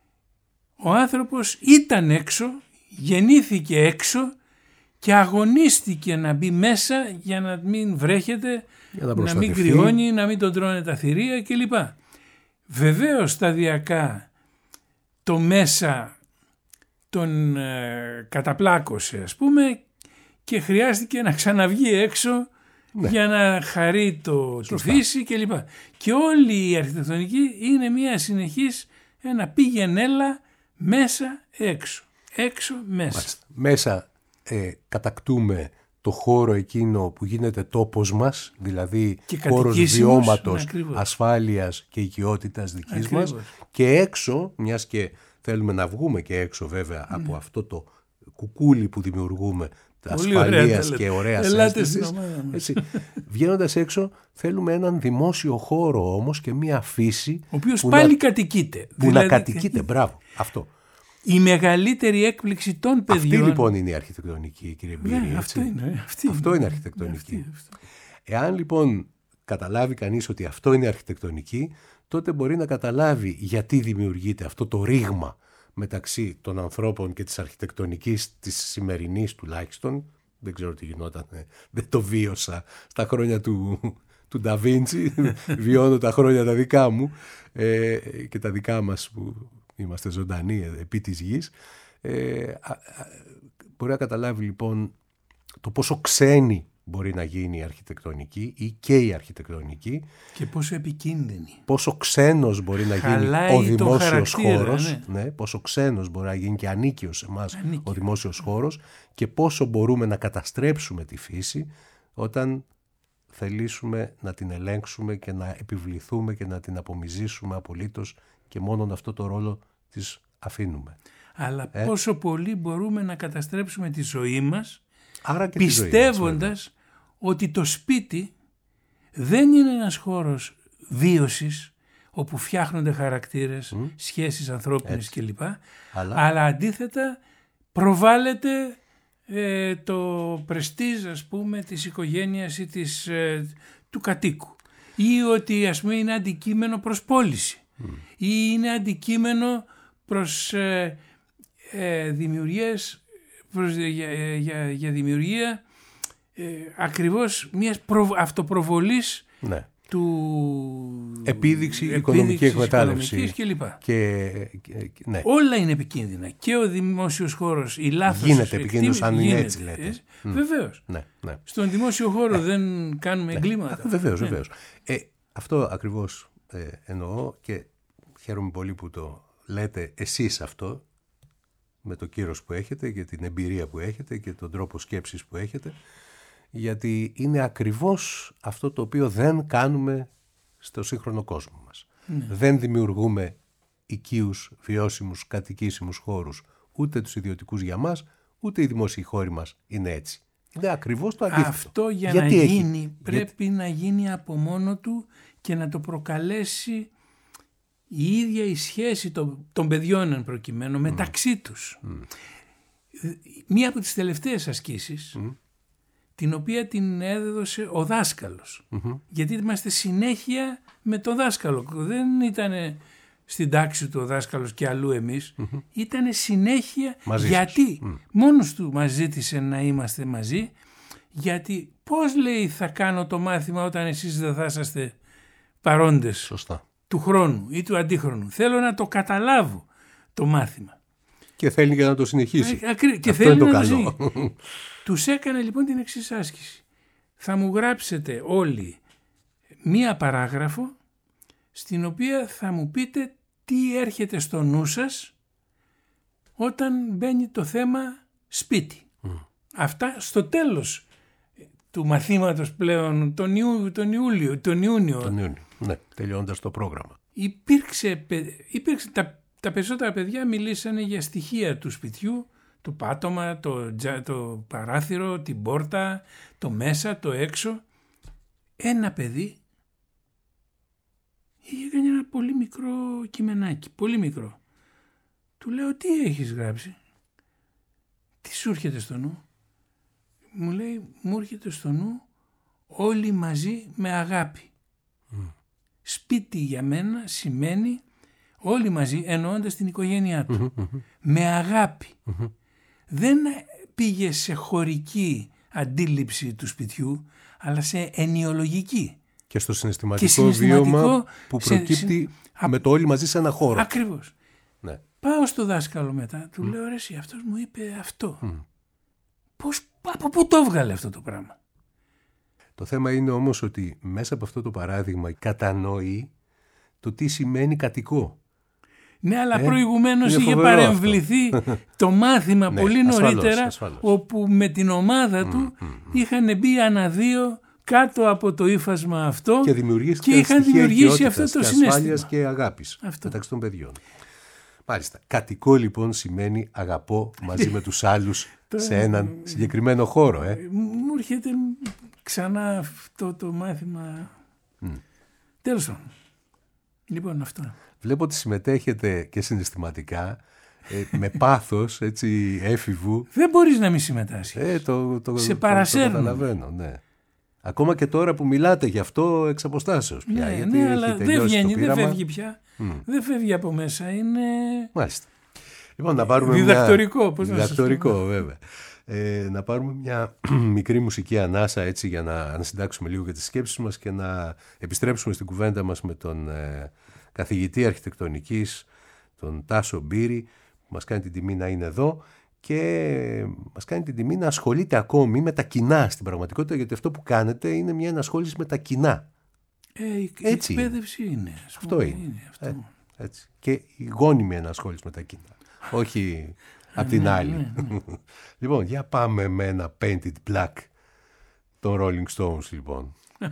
ο άνθρωπος ήταν έξω, γεννήθηκε έξω και αγωνίστηκε να μπει μέσα για να μην βρέχεται, να, να μην κρυώνει, να μην τον τρώνε τα θηρία κλπ. Βεβαίως σταδιακά το μέσα τον ε, καταπλάκωσε, ας πούμε, και χρειάστηκε να ξαναβγεί έξω ναι. για να χαρεί το, τη φύση κλπ. Και όλη η αρχιτεκτονική είναι μια συνεχής, ένα πήγαινέλα μέσα έξω, έξω μέσα. Μάλιστα. Μέσα ε, κατακτούμε το χώρο εκείνο που γίνεται τόπος μας, δηλαδή χώρος βιώματος, ναι, ασφάλειας και οικειότητας δικής ακριβώς. μας, και έξω, μιας και θέλουμε να βγούμε και έξω βέβαια ναι. από αυτό το κουκούλι που δημιουργούμε, ασφαλείας και ωραίας αίσθησης, βγαίνοντας έξω θέλουμε έναν δημόσιο χώρο όμως και μια φύση ο οποίος πάλι να, κατοικείται. Που δηλαδή... να κατοικείται, μπράβο, αυτό. Η μεγαλύτερη έκπληξη των παιδιών. Αυτή λοιπόν είναι η αρχιτεκτονική, κύριε Μπύρη. Ναι, αυτό είναι, αυτή αυτό είναι αρχιτεκτονική. Αυτή, αυτό. Εάν λοιπόν καταλάβει κανείς ότι αυτό είναι αρχιτεκτονική, τότε μπορεί να καταλάβει γιατί δημιουργείται αυτό το ρήγμα μεταξύ των ανθρώπων και της αρχιτεκτονικής της σημερινής τουλάχιστον. Δεν ξέρω τι γινόταν, δεν το βίωσα στα χρόνια του, του Ντα Βίντσι, βιώνω τα χρόνια τα δικά μου ε, και τα δικά μας που είμαστε ζωντανοί επί της γης. Ε, α, α, μπορεί να καταλάβει λοιπόν το πόσο ξένη μπορεί να γίνει η αρχιτεκτονική ή και η αρχιτεκτονική. Και πόσο επικίνδυνη. Πόσο ξένος μπορεί να Χαλάει γίνει ο δημόσιος χώρος. Ναι. Ναι, πόσο ξένος μπορεί να γίνει και ανίκιος σε εμάς ο δημόσιος χώρος και πόσο μπορούμε να καταστρέψουμε τη φύση όταν θελήσουμε να την ελέγξουμε και να επιβληθούμε και να την απομυζήσουμε απολύτως και μόνον αυτό το ρόλο της αφήνουμε. Αλλά ε? πόσο πολύ μπορούμε να καταστρέψουμε τη ζωή μας, άρα και πιστεύοντας τη ζωή μας, ότι το σπίτι δεν είναι ένας χώρος βίωσης όπου φτιάχνονται χαρακτήρες, mm. σχέσεις ανθρώπινες κλπ. Αλλά... αλλά αντίθετα προβάλλεται ε, το πρεστίζ, ας πούμε, της οικογένειας ή της, ε, του κατοίκου, ή ότι, ας πούμε, είναι αντικείμενο προς πώληση mm. ή είναι αντικείμενο προς ε, ε, δημιουργίες προς, για, για, για δημιουργία ε, ακριβώς μιας προ, αυτοπροβολής ναι. του επίδειξη, οικονομική εκμετάλλευση και λοιπά. Και, και, ναι. Όλα είναι επικίνδυνα και ο δημόσιος χώρος, η λάθος γίνεται επικίνδυνος αν είναι έτσι λέτε. Ε, mm. Βεβαίως. Ναι, ναι. Στον δημόσιο χώρο ε, δεν κάνουμε ναι. εγκλήματα. Βεβαίως, ναι. βεβαίως. Ε, αυτό ακριβώς ε, εννοώ και χαίρομαι πολύ που το λέτε εσείς αυτό με το κύρος που έχετε και την εμπειρία που έχετε και τον τρόπο σκέψης που έχετε, γιατί είναι ακριβώς αυτό το οποίο δεν κάνουμε στο σύγχρονο κόσμο μας. Ναι. Δεν δημιουργούμε οικείους, βιώσιμους, κατοικήσιμους χώρους, ούτε τους ιδιωτικούς για μας, ούτε οι δημόσιοι χώροι μας είναι έτσι. Είναι ακριβώς το αντίθετο. Αυτό για γιατί να έχει... γίνει πρέπει γιατί... να γίνει από μόνο του και να το προκαλέσει η ίδια η σχέση των, των παιδιών εν προκειμένου μεταξύ mm. τους. Mm. Μία από τις τελευταίες ασκήσεις mm. την οποία την έδωσε ο δάσκαλος. Mm-hmm. Γιατί είμαστε συνέχεια με το δάσκαλο. Δεν ήταν στην τάξη του ο δάσκαλος και αλλού εμείς. Mm-hmm. Ήταν συνέχεια μαζί γιατί mm. μόνος του μας ζήτησε να είμαστε μαζί, γιατί πώς λέει θα κάνω το μάθημα όταν εσείς δεν θα είσαστε παρόντες. Σωστά. Του χρόνου ή του αντίχρονου. Θέλω να το καταλάβω το μάθημα. Και θέλει και να το συνεχίσει. Ακρι... Και αυτό θέλει είναι το να καλό. Το τους έκανε λοιπόν την εξής άσκηση. Θα μου γράψετε όλοι μία παράγραφο στην οποία θα μου πείτε τι έρχεται στο νου σας όταν μπαίνει το θέμα σπίτι. Mm. Αυτά στο τέλος του μαθήματος πλέον τον, Ιού, τον Ιούλιο, τον Ιούνιο. Τον Ιούνιο, ναι, τελειώντας το πρόγραμμα. Υπήρξε, υπήρξε τα, τα περισσότερα παιδιά μιλήσανε για στοιχεία του σπιτιού, το πάτωμα, το, το παράθυρο, την πόρτα, το μέσα, το έξω. Ένα παιδί είχε κάνει ένα πολύ μικρό κειμενάκι, πολύ μικρό. Του λέω, τι έχεις γράψει, τι σου έρχεται στο νου? Μου λέει, μου έρχεται στο νου όλοι μαζί με αγάπη. Mm. Σπίτι για μένα σημαίνει όλοι μαζί, εννοώντας την οικογένειά του, mm-hmm. με αγάπη. Mm-hmm. Δεν πήγε σε χωρική αντίληψη του σπιτιού, αλλά σε ενιολογική. Και στο συναισθηματικό, και συναισθηματικό βίωμα που προκύπτει σε, με το όλοι μαζί σε ένα χώρο. Ακριβώς. Ναι. Πάω στο δάσκαλο μετά, του mm. λέω, ρε εσύ, αυτός μου είπε αυτό. Mm. Πώς, από πού το έβγαλε αυτό το πράγμα? Το θέμα είναι όμως ότι μέσα από αυτό το παράδειγμα κατανοεί το τι σημαίνει κατοικό. Ναι, αλλά ε, προηγουμένως είχε παρεμβληθεί το μάθημα ναι, πολύ νωρίτερα, ασφαλώς, ασφαλώς. όπου με την ομάδα του mm, mm, mm. είχαν μπει ανά δύο κάτω από το ύφασμα αυτό και, και είχαν δημιουργήσει αυτό το και συναίσθημα. Ασφάλειας και αγάπης αυτό. Μεταξύ των παιδιών. Μάλιστα. Κατοικό λοιπόν σημαίνει αγαπώ μαζί με τους άλλους σε έναν συγκεκριμένο χώρο. Ε. Μου έρχεται ξανά αυτό το μάθημα. Mm. Τέλος πάντων. Λοιπόν, αυτό. Βλέπω ότι συμμετέχετε και συναισθηματικά, ε, με πάθος, έτσι, έφηβου. Δεν μπορείς να μην συμμετάσχεις. Ε, το, το, σε το, παρασέρνουν. Το καταλαβαίνω, ναι. Ακόμα και τώρα που μιλάτε γι' αυτό εξ αποστάσεως πια. Ναι, γιατί ναι, αλλά δεν βγαίνει, δεν φεύγει πια. Mm. Δεν φεύγει από μέσα, είναι... Μάλιστα. Λοιπόν, να πάρουμε διδακτορικό, μια... πώς διδακτορικό, να σας πω. βέβαια. Ε, να πάρουμε μια μικρή μουσική ανάσα έτσι για να ανασυντάξουμε λίγο για τις σκέψεις μας και να επιστρέψουμε στην κουβέντα μας με τον ε, καθηγητή αρχιτεκτονικής, τον Τάσο Μπύρη, που μας κάνει την τιμή να είναι εδώ και μας κάνει την τιμή να ασχολείται ακόμη με τα κοινά στην πραγματικότητα, γιατί αυτό που κάνετε είναι μια ενασχόληση με τα κοινά. Ε, η έτσι εκπαίδευση είναι. είναι αυτό είναι. είναι αυτό. Ε, έτσι. Και η γόνιμη ενασχόληση με τα κοινά. Όχι απ' την άλλη. Ναι, ναι. Λοιπόν, για πάμε με ένα Painted Black των Rolling Stones, λοιπόν.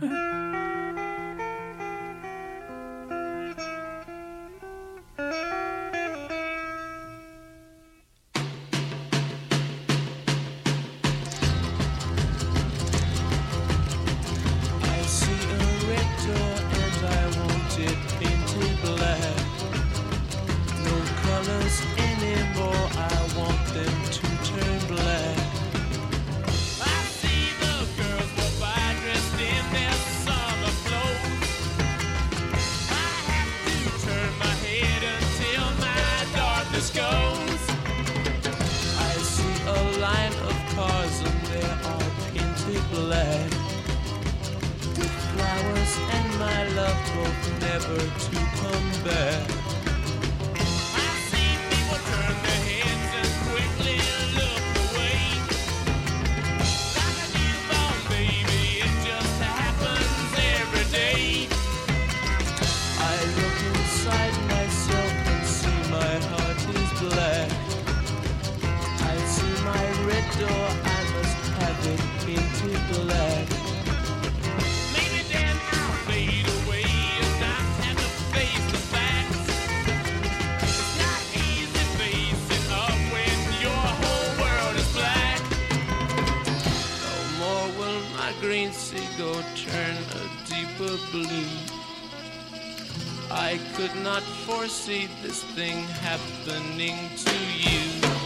I could not foresee this thing happening to you.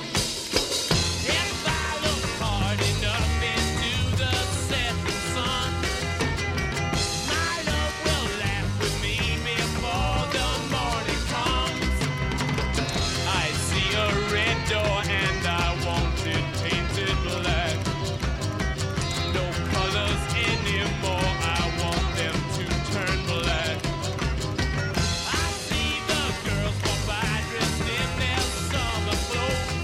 If I look hard enough into the setting sun, my love will laugh with me before the morning comes. I see a red door and I want it painted black. No colors anymore, I want them to turn black. I see the girls walk by dressed in their summer clothes.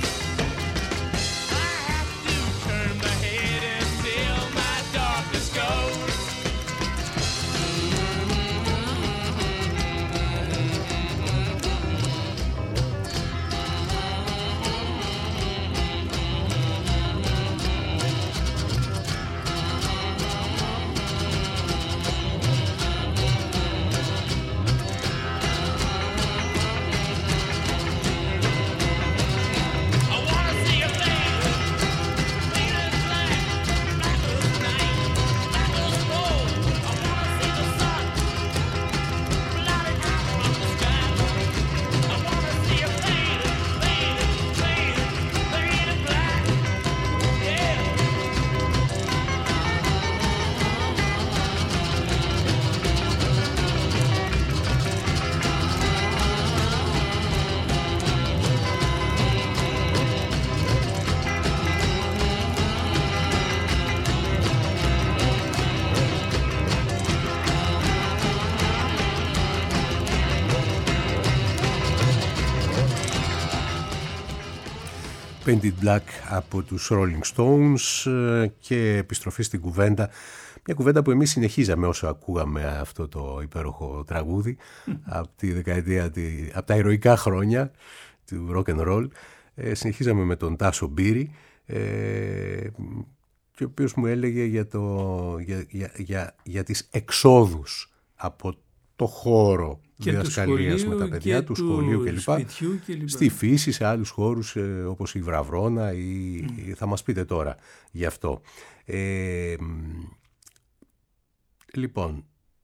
Painted Black από τους Rolling Stones και επιστροφή στην κουβέντα. Μια κουβέντα που εμείς συνεχίζαμε όσο ακούγαμε αυτό το υπέροχο τραγούδι από τη δεκαετία, από τα ηρωικά χρόνια του rock and roll. Ε, συνεχίζαμε με τον Τάσο Μπύρη, ε, και ο οποίος μου έλεγε για, το, για, για, για, για τις εξόδους από το χώρο διδασκαλίας με τα παιδιά, του σχολείου κλπ. Στη φύση, σε άλλους χώρους, ε, όπως η Βραβρώνα ή mm. θα μας πείτε τώρα γι' αυτό. Ε, λοιπόν,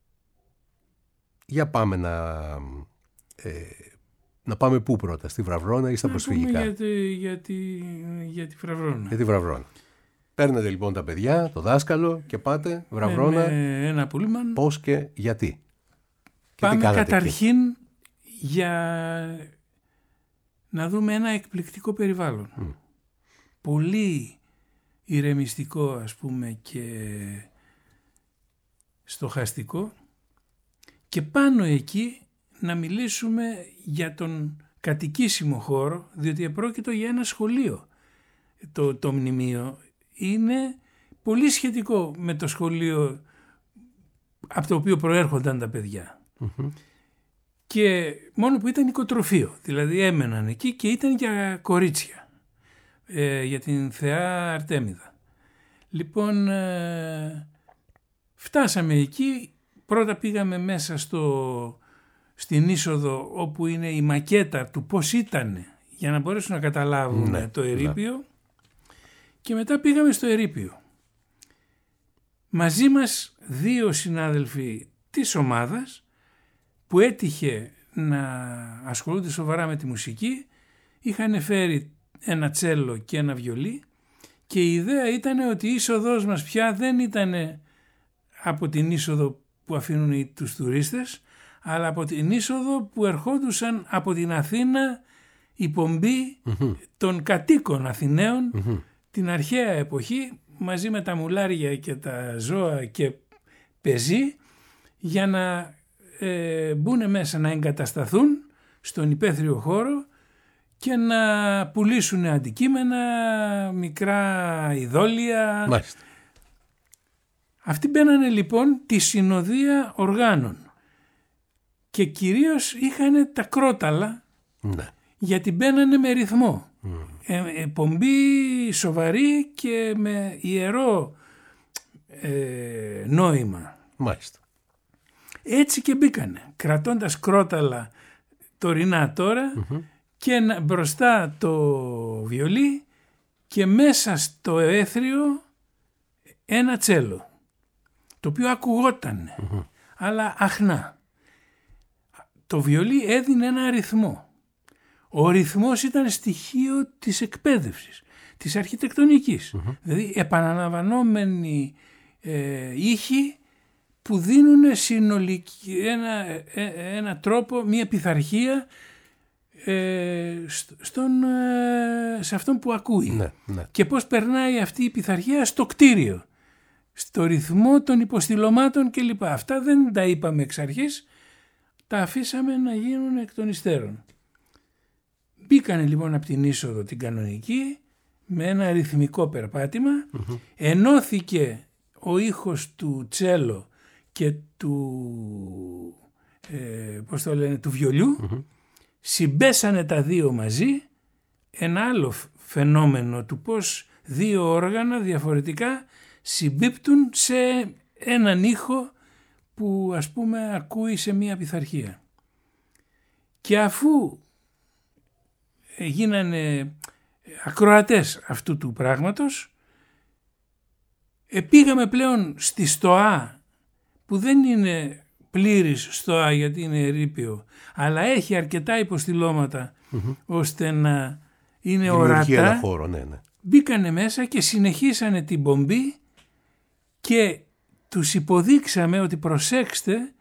για πάμε να... Ε, να πάμε πού πρώτα, στη Βραβρώνα ή στα να προσφυγικά? Για τη, για, τη, για τη Βραβρώνα. Για τη Βραβρώνα. Παίρνετε λοιπόν τα παιδιά, το δάσκαλο και πάτε Βραβρώνα. Με ένα πούλμαν. Πώς και γιατί? Και πάμε καταρχήν εκεί? Για να δούμε ένα εκπληκτικό περιβάλλον. Mm. Πολύ ηρεμιστικό, ας πούμε, και στοχαστικό. Και πάνω εκεί να μιλήσουμε για τον κατοικήσιμο χώρο, διότι επρόκειτο για ένα σχολείο. Το, το μνημείο είναι πολύ σχετικό με το σχολείο από το οποίο προέρχονταν τα παιδιά. Mm-hmm. Και μόνο που ήταν οικοτροφείο, δηλαδή έμεναν εκεί και ήταν για κορίτσια, ε, για την θεά Αρτέμιδα. Λοιπόν, ε, φτάσαμε εκεί, πρώτα πήγαμε μέσα στο... στην είσοδο όπου είναι η μακέτα του πώς ήταν, για να μπορέσουν να καταλάβουν ναι, το ερείπιο, ναι. Και μετά πήγαμε στο ερείπιο. Μαζί μας δύο συνάδελφοι της ομάδας που έτυχε να ασχολούνται σοβαρά με τη μουσική, είχαν φέρει ένα τσέλο και ένα βιολί και η ιδέα ήταν ότι η είσοδός μας πια δεν ήταν από την είσοδο που αφήνουν τους τουρίστες, αλλά από την είσοδο που ερχόντουσαν από την Αθήνα η πομπή mm-hmm. των κατοίκων Αθηναίων mm-hmm. την αρχαία εποχή, μαζί με τα μουλάρια και τα ζώα και πεζοί, για να ε, μπουν μέσα, να εγκατασταθούν στον υπαίθριο χώρο και να πουλήσουν αντικείμενα, μικρά ειδόλια. Μάλιστα. Αυτοί μπαίνανε λοιπόν τη συνοδεία οργάνων και κυρίως είχαν τα κρόταλα, ναι. Γιατί μπαίνανε με ρυθμό. Mm. Ε, ε, πομπή σοβαρή και με ιερό ε, νόημα. Μάλιστα. Έτσι και μπήκανε, κρατώντας κρόταλα τωρινά τώρα mm-hmm. και να, μπροστά το βιολί και μέσα στο έθριο ένα τσέλο, το οποίο ακουγόταν, mm-hmm. αλλά αχνά. Το βιολί έδινε ένα ρυθμό. Ο ρυθμός ήταν στοιχείο της εκπαίδευσης, της αρχιτεκτονικής. Mm-hmm. Δηλαδή επαναλαμβανόμενοι ε, ήχοι που δίνουν συνολική, ένα, ε, ένα τρόπο, μια πειθαρχία ε, στον, ε, σε αυτόν που ακούει. Ναι, ναι. Και πώς περνάει αυτή η πειθαρχία στο κτίριο, στο ρυθμό των υποστηλωμάτων κλπ. Αυτά δεν τα είπαμε εξ αρχής, τα αφήσαμε να γίνουν εκ των υστέρων. Μπήκανε λοιπόν από την είσοδο την κανονική με ένα ρυθμικό περπάτημα, mm-hmm. ενώθηκε ο ήχος του τσέλο και του, ε, πώς το λένε, του βιολιού, mm-hmm. συμπέσανε τα δύο μαζί, ένα άλλο φαινόμενο του πώς δύο όργανα διαφορετικά συμπίπτουν σε έναν ήχο που ας πούμε ακούει σε μία πειθαρχία. Και αφού γίνανε ακροατές αυτού του πράγματος, πήγαμε πλέον στη στοά, που δεν είναι πλήρης στοά γιατί είναι ερείπιο, αλλά έχει αρκετά υποστηλώματα mm-hmm. ώστε να είναι ορατά. Ένα χώρο, ναι, ναι. Μπήκανε μέσα και συνεχίσανε την πομπή και τους υποδείξαμε ότι προσέξτε,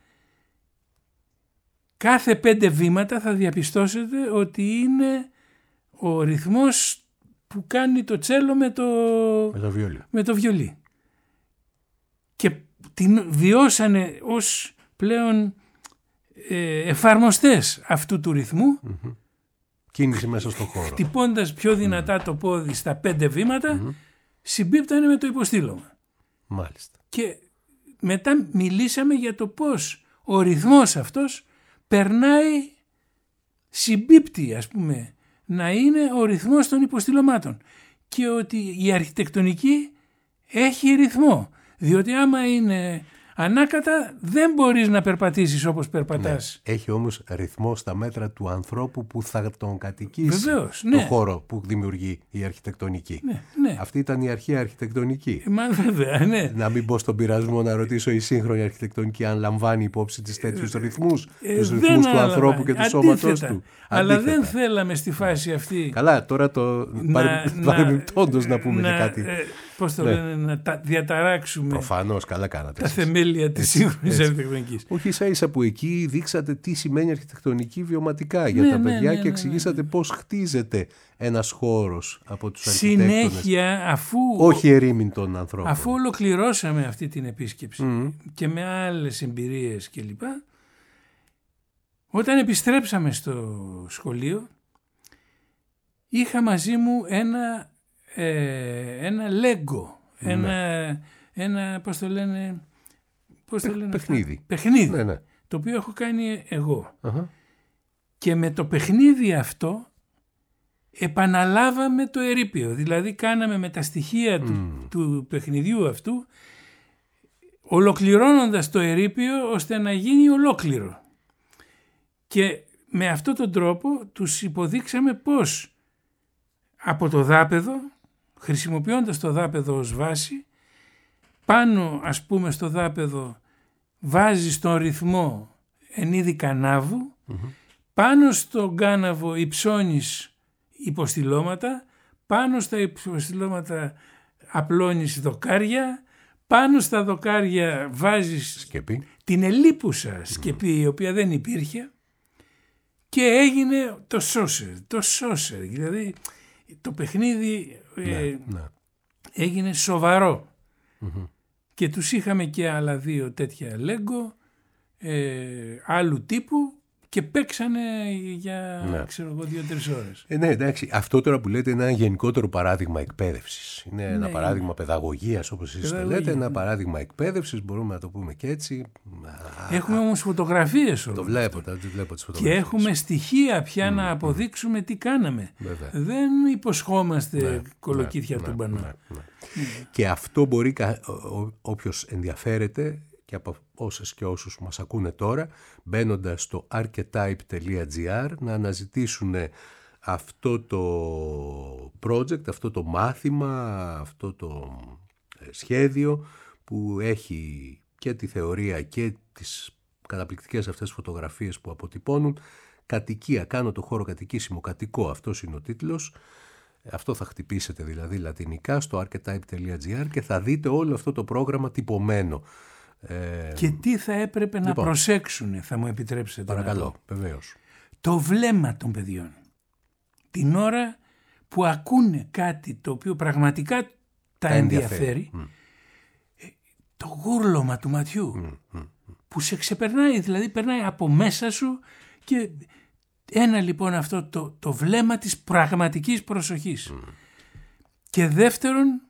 κάθε πέντε βήματα θα διαπιστώσετε ότι είναι ο ρυθμός που κάνει το τσέλο με το, με το βιολί. Με το βιολί. Και την βιώσανε ως πλέον ε, εφαρμοστές αυτού του ρυθμού mm-hmm. κίνηση μέσα στον χώρο. Χτυπώντας πιο δυνατά mm. το πόδι στα πέντε βήματα, mm. συμπίπτανε με το υποστήλωμα. Μάλιστα. Και μετά μιλήσαμε για το πώς ο ρυθμός αυτός περνάει, συμπίπτει ας πούμε, να είναι ο ρυθμός των υποστηλωμάτων και ότι η αρχιτεκτονική έχει ρυθμό, διότι άμα είναι ανάκατα δεν μπορείς να περπατήσεις όπως περπατάς. Ναι, έχει όμως ρυθμό στα μέτρα του ανθρώπου που θα τον κατοικήσει. Βεβαίως, το ναι. χώρο που δημιουργεί η αρχιτεκτονική. Ναι, ναι. Αυτή ήταν η αρχαία αρχιτεκτονική. Ε, μα βέβαια, ναι. Να μην μπω στον πειρασμό να ρωτήσω η σύγχρονη αρχιτεκτονική αν λαμβάνει υπόψη τις τέτοιους ρυθμούς, ε, τους ρυθμούς του ανθρώπου και του σώματός του. Αλλά Αντίθετα. Δεν θέλαμε στη φάση αυτή. Καλά, τώρα το παρεμπιπτόντως να, να πούμε να, και κάτι. Ε, πώς το ναι. λένε, να τα διαταράξουμε. Προφανώς, καλά κάνατε. Τα θεμέλια της σύγχρονης αρχιτεκτονικής. Όχι ίσα ίσα που εκεί δείξατε τι σημαίνει αρχιτεκτονική βιωματικά για ναι, τα ναι, παιδιά ναι, ναι, και εξηγήσατε ναι. πώς χτίζεται ένας χώρος από τους αρχιτέκτονες. Συνέχεια, αφού, όχι ερήμην των ανθρώπων. Αφού ολοκληρώσαμε αυτή την επίσκεψη mm. και με άλλες εμπειρίες κλπ. Όταν επιστρέψαμε στο σχολείο, είχα μαζί μου ένα, ε, ένα λέγκο, ναι. ένα, ένα, πώς το λένε, πώς το λένε παιχνίδι, αυτά? παιχνίδι ναι, ναι. το οποίο έχω κάνει εγώ. Uh-huh. Και με το παιχνίδι αυτό επαναλάβαμε το ερείπιο, δηλαδή κάναμε με τα στοιχεία mm. του, του παιχνιδιού αυτού, ολοκληρώνοντας το ερείπιο ώστε να γίνει ολόκληρο. Και με αυτόν τον τρόπο τους υποδείξαμε πώς από το δάπεδο, χρησιμοποιώντας το δάπεδο ως βάση, πάνω ας πούμε στο δάπεδο βάζεις τον ρυθμό εν είδη κανάβου, mm-hmm. πάνω στον κάναβο υψώνεις υποστηλώματα, πάνω στα υποστηλώματα απλώνεις δοκάρια, πάνω στα δοκάρια βάζεις σκεπή. Την ελίπουσα σκεπή mm. η οποία δεν υπήρχε και έγινε το σόσερ, το σόσερ, δηλαδή το παιχνίδι ναι, ε, ναι. έγινε σοβαρό mm-hmm. και τους είχαμε και άλλα δύο τέτοια λέγκο ε, άλλου τύπου και παίξανε για ναι. ξέρω εγώ δύο-τρεις ώρες. Ε, ναι, εντάξει. Αυτό τώρα που λέτε είναι ένα γενικότερο παράδειγμα εκπαίδευσης. Είναι ναι, ένα παράδειγμα είναι. παιδαγωγίας όπως εσείς το λέτε, ένα παράδειγμα εκπαίδευσης, μπορούμε να το πούμε και έτσι. Έχουμε όμως φωτογραφίες όλο. Το βλέπω, το βλέπω τις φωτογραφίες. Και έχουμε στοιχεία πια mm, να αποδείξουμε mm. τι κάναμε. Βέβαια. Δεν υποσχόμαστε ναι, κολοκύθια ναι, του μπανού. Ναι, ναι, ναι. Mm. Και αυτό μπορεί όποιος ενδιαφέρεται και από όσες και όσους μας ακούνε τώρα, μπαίνοντας στο archetype τελεία gr να αναζητήσουν αυτό το project, αυτό το μάθημα, αυτό το σχέδιο που έχει και τη θεωρία και τις καταπληκτικές αυτές φωτογραφίες που αποτυπώνουν. Κατοικία, κάνω το χώρο κατοικήσιμο κατοικό, αυτός είναι ο τίτλος. Αυτό θα χτυπήσετε δηλαδή λατινικά στο archetype τελεία gr και θα δείτε όλο αυτό το πρόγραμμα τυπωμένο. Ε, και τι θα έπρεπε λοιπόν, να προσέξουν, θα μου επιτρέψετε. Παρακαλώ, βεβαίως. Το βλέμμα των παιδιών. Την ώρα που ακούνε κάτι το οποίο πραγματικά τα, τα ενδιαφέρει, mm. το γούρλωμα του ματιού mm. Mm. που σε ξεπερνάει, δηλαδή περνάει από μέσα σου και ένα λοιπόν αυτό το, το βλέμμα της πραγματικής προσοχής. Mm. Και δεύτερον,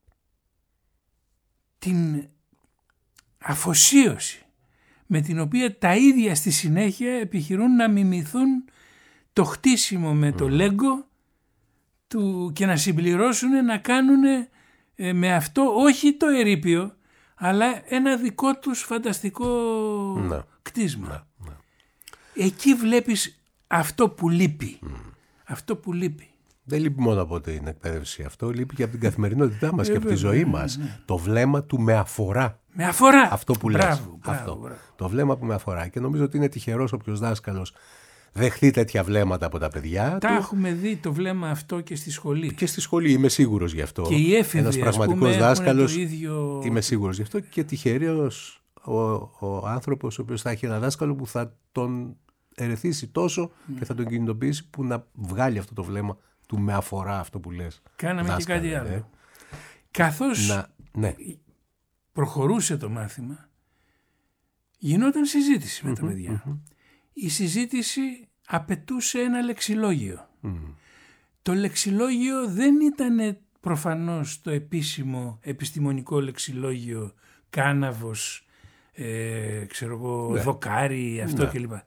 την αφοσίωση με την οποία τα ίδια στη συνέχεια επιχειρούν να μιμηθούν το χτίσιμο με το λέγκο του και να συμπληρώσουν, να κάνουν ε, με αυτό όχι το ερείπιο αλλά ένα δικό τους φανταστικό ναι. κτίσμα. Ναι, ναι. Εκεί βλέπεις αυτό που λείπει. Mm. Αυτό που λείπει. Δεν λείπει μόνο από την εκπαίδευση αυτό, λείπει και από την καθημερινότητά μας ε, και από τη ζωή μας. Ναι. Το βλέμμα του με αφορά. Με αφορά. Αυτό που μπράβο, λες. Μπράβο, αυτό. Μπράβο. Το βλέμμα που με αφορά. Και νομίζω ότι είναι τυχερός όποιος δάσκαλος δεχθεί τέτοια βλέμματα από τα παιδιά. Τα του. έχουμε δει το βλέμμα αυτό και στη σχολή. Και στη σχολή είμαι σίγουρος γι' αυτό. Και οι έφηβοι, ένας πραγματικός δάσκαλος. Ίδιο... Είμαι σίγουρος γι' αυτό και τυχερός ο, ο άνθρωπος ο οποίος θα έχει ένα δάσκαλο που θα τον ερεθίσει τόσο mm. και θα τον κινητοποιήσει που να βγάλει αυτό το βλέμμα του με αφορά αυτό που λες. Κάναμε δάσκαλε, και κάτι άλλο. Ε. Καθώς να, ναι. προχωρούσε το μάθημα, γινόταν συζήτηση με mm-hmm, τα παιδιά. Mm-hmm. Η συζήτηση απαιτούσε ένα λεξιλόγιο. Mm. Το λεξιλόγιο δεν ήταν προφανώς το επίσημο επιστημονικό λεξιλόγιο Κάναβος, ε, ξέρω εγώ, ναι. Δοκάρι, αυτό ναι. κλπ.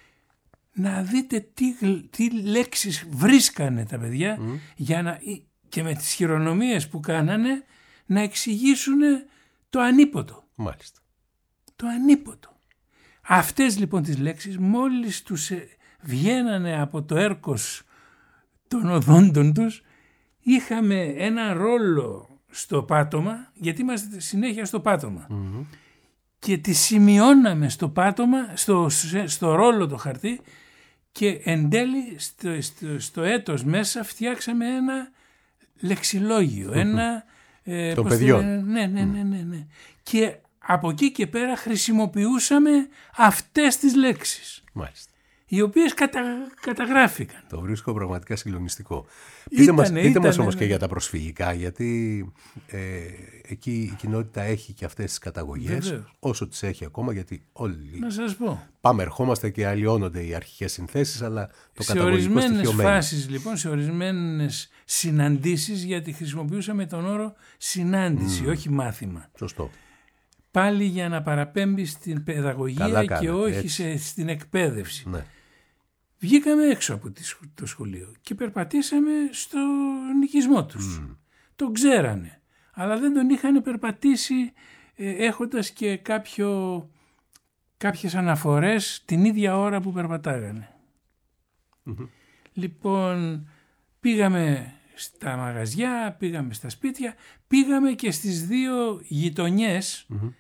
Να δείτε τι, τι λέξεις βρίσκανε τα παιδιά mm. για να, και με τις χειρονομίες που κάνανε να εξηγήσουν το ανίποτο. Μάλιστα. Το ανίποτο. Αυτές λοιπόν τις λέξεις μόλις τους βγαίνανε από το έρκος των οδόντων τους, είχαμε ένα ρόλο στο πάτωμα, γιατί είμαστε συνέχεια στο πάτωμα. Mm-hmm. Και τη σημειώναμε στο πάτωμα, στο, στο ρόλο το χαρτί, και εν τέλει στο, στο, στο έτος μέσα φτιάξαμε ένα λεξιλόγιο, mm-hmm. ένα... Ε, των παιδιών. Το, ναι, ναι, ναι, ναι, ναι. Και από εκεί και πέρα χρησιμοποιούσαμε αυτές τις λέξεις. Μάλιστα. Οι οποίες κατα, καταγράφηκαν. Το βρίσκω πραγματικά συγκλονιστικό. Πείτε ήτανε, μας, πείτε ήτανε, μας όμως ναι. και για τα προσφυγικά, γιατί ε, εκεί η κοινότητα έχει και αυτές τις καταγωγές, βεβαίως. Όσο τις έχει ακόμα, γιατί όλοι να σας πω. Πάμε, ερχόμαστε και αλλοιώνονται οι αρχικές συνθέσεις, αλλά το καταγωγικό στοιχείο μένει. Σε ορισμένες φάσεις λοιπόν, σε ορισμένες συναντήσεις, γιατί χρησιμοποιούσαμε τον όρο συνάντηση, mm. όχι μάθημα. Σωστό. Πάλι για να παραπέμπει στην παιδαγωγία κάνετε, και όχι σε, στην εκπαίδευση. Ναι. Βγήκαμε έξω από το σχολείο και περπατήσαμε στον οικισμό τους. Mm. Τον ξέρανε, αλλά δεν τον είχαν περπατήσει ε, έχοντας και κάποιο, κάποιες αναφορές την ίδια ώρα που περπατάγανε. Mm-hmm. Λοιπόν, πήγαμε στα μαγαζιά, πήγαμε στα σπίτια, πήγαμε και στις δύο γειτονιές, mm-hmm.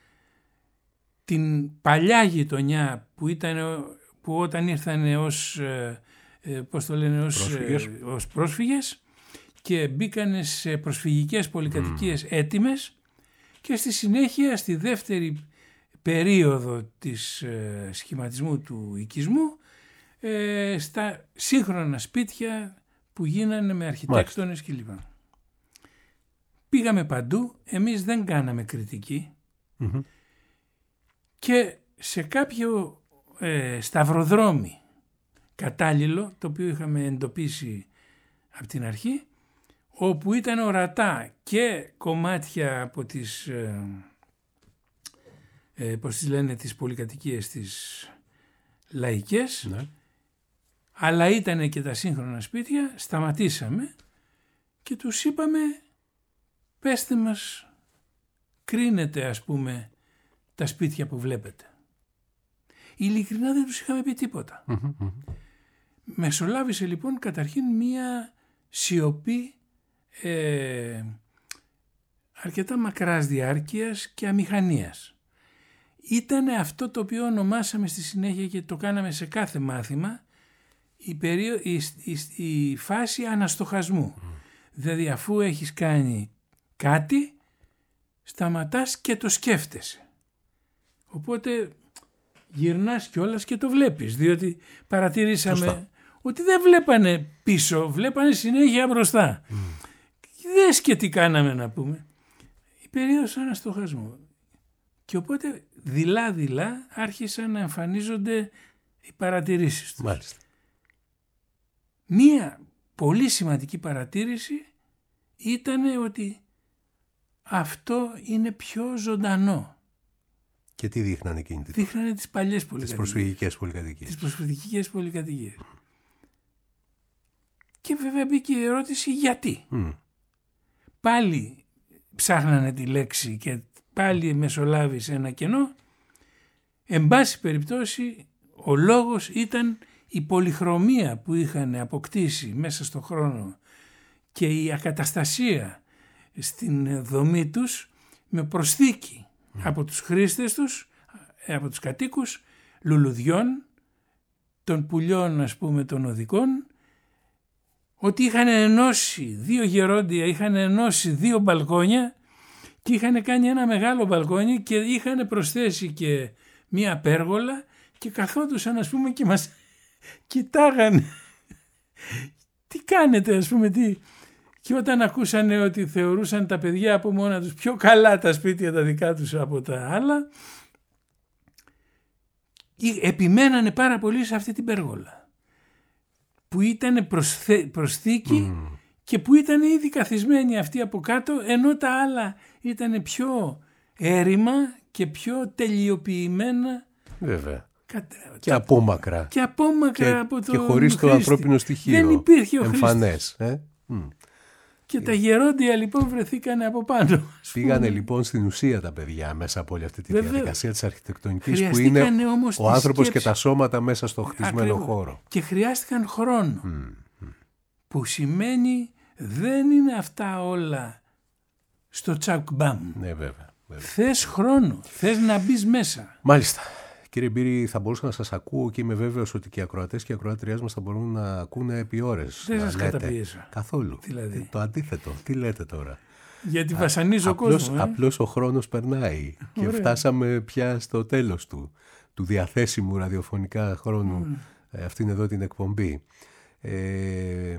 την παλιά γειτονιά που, ήταν, που όταν ήρθαν ως, ε, πώς το λένε, ως πρόσφυγες. Ε, ως πρόσφυγες και μπήκαν σε προσφυγικές πολυκατοικίες mm. έτοιμες, και στη συνέχεια στη δεύτερη περίοδο της ε, σχηματισμού του οικισμού ε, στα σύγχρονα σπίτια που γίνανε με αρχιτέκτονες κλπ. Πήγαμε παντού, εμείς δεν κάναμε κριτική mm-hmm. και σε κάποιο ε, σταυροδρόμι κατάλληλο, το οποίο είχαμε εντοπίσει από την αρχή, όπου ήταν ορατά και κομμάτια από τις, ε, ε, πώς τις λένε, τις πολυκατοικίες τις λαϊκές, ναι. αλλά ήταν και τα σύγχρονα σπίτια, σταματήσαμε και τους είπαμε, πέστε μας, κρίνετε ας πούμε τα σπίτια που βλέπετε. Ειλικρινά δεν τους είχαμε πει τίποτα. Mm-hmm. Μεσολάβησε λοιπόν καταρχήν μία σιωπή ε, αρκετά μακράς διάρκειας και αμηχανίας. Ήτανε αυτό το οποίο ονομάσαμε στη συνέχεια και το κάναμε σε κάθε μάθημα, η, περίο, η, η, η φάση αναστοχασμού. Mm. Δηλαδή αφού έχεις κάνει κάτι, σταματάς και το σκέφτεσαι. Οπότε γυρνάς κιόλας και το βλέπεις, διότι παρατηρήσαμε Σωστά. ότι δεν βλέπανε πίσω, βλέπανε συνέχεια μπροστά. Mm. Δες και τι κάναμε να πούμε. Η περίοδος αναστοχασμού. Και οπότε δειλά-δειλά άρχισαν να εμφανίζονται οι παρατηρήσεις τους. Μάλιστα. Μία πολύ σημαντική παρατήρηση ήταν ότι αυτό είναι πιο ζωντανό. Και τι δείχνανε εκείνη τη Δείχνανε τις παλιές πολυκατοικίες. Τις προσφυγικές πολυκατοικίες. Τις προσφυγικές πολυκατοικίες. Και βέβαια μπήκε η ερώτηση γιατί. Mm. Πάλι ψάχνανε τη λέξη και πάλι μεσολάβησε ένα κενό. Εν πάση περιπτώσει ο λόγος ήταν η πολυχρωμία που είχαν αποκτήσει μέσα στον χρόνο και η ακαταστασία στην δομή τους με προσθήκη mm. από τους χρήστες τους, από τους κατοίκους, λουλουδιών, των πουλιών ας πούμε των οδικών, ότι είχαν ενώσει δύο γερόντια, είχαν ενώσει δύο μπαλκόνια και είχαν κάνει ένα μεγάλο μπαλκόνι και είχαν προσθέσει και μία πέργολα και καθόντουσαν ας πούμε και μας κοιτάγανε. Τι κάνετε ας πούμε, τι... Και όταν ακούσανε ότι θεωρούσαν τα παιδιά από μόνα τους πιο καλά τα σπίτια τα δικά τους από τα άλλα, επιμένανε πάρα πολύ σε αυτή την πέργολα. που ήταν προσθε... προσθήκη mm. και που ήταν ήδη καθισμένοι αυτοί από κάτω, ενώ τα άλλα ήταν πιο έρημα και πιο τελειοποιημένα. Βέβαια. Κατα... Και απόμακρα. Και απόμακρα και, από το και χωρίς το ανθρώπινο στοιχείο. Δεν υπήρχε ο εμφανές. Ε? Mm. Και τα γερόντια λοιπόν βρεθήκανε από πάνω. Πήγανε λοιπόν στην ουσία τα παιδιά μέσα από όλη αυτή τη Βέβαια. διαδικασία της αρχιτεκτονικής που είναι ο άνθρωπος σκέψη. Και τα σώματα μέσα στο χτισμένο Ακριβώς. χώρο. Και χρειάστηκαν χρόνο. Mm. Που σημαίνει δεν είναι αυτά όλα στο τσακ μπαμ. Ναι βέβαια. βέβαια. Θες χρόνο, θες να μπεις μέσα. Μάλιστα. Κύριε Μπύρη, θα μπορούσα να σας ακούω και είμαι βέβαιος ότι και οι ακροατές και οι ακροατριές μας θα μπορούν να ακούνε επί ώρες. Δεν σας καταπίεσα. Καθόλου. Δηλαδή. Το αντίθετο. Τι λέτε τώρα. Γιατί βασανίζω απλώς, κόσμο. Ε? Απλώς ο χρόνος περνάει και Ωραία. φτάσαμε πια στο τέλος του, του διαθέσιμου ραδιοφωνικά χρόνου. Mm. Ε, αυτήν εδώ την εκπομπή. Ε,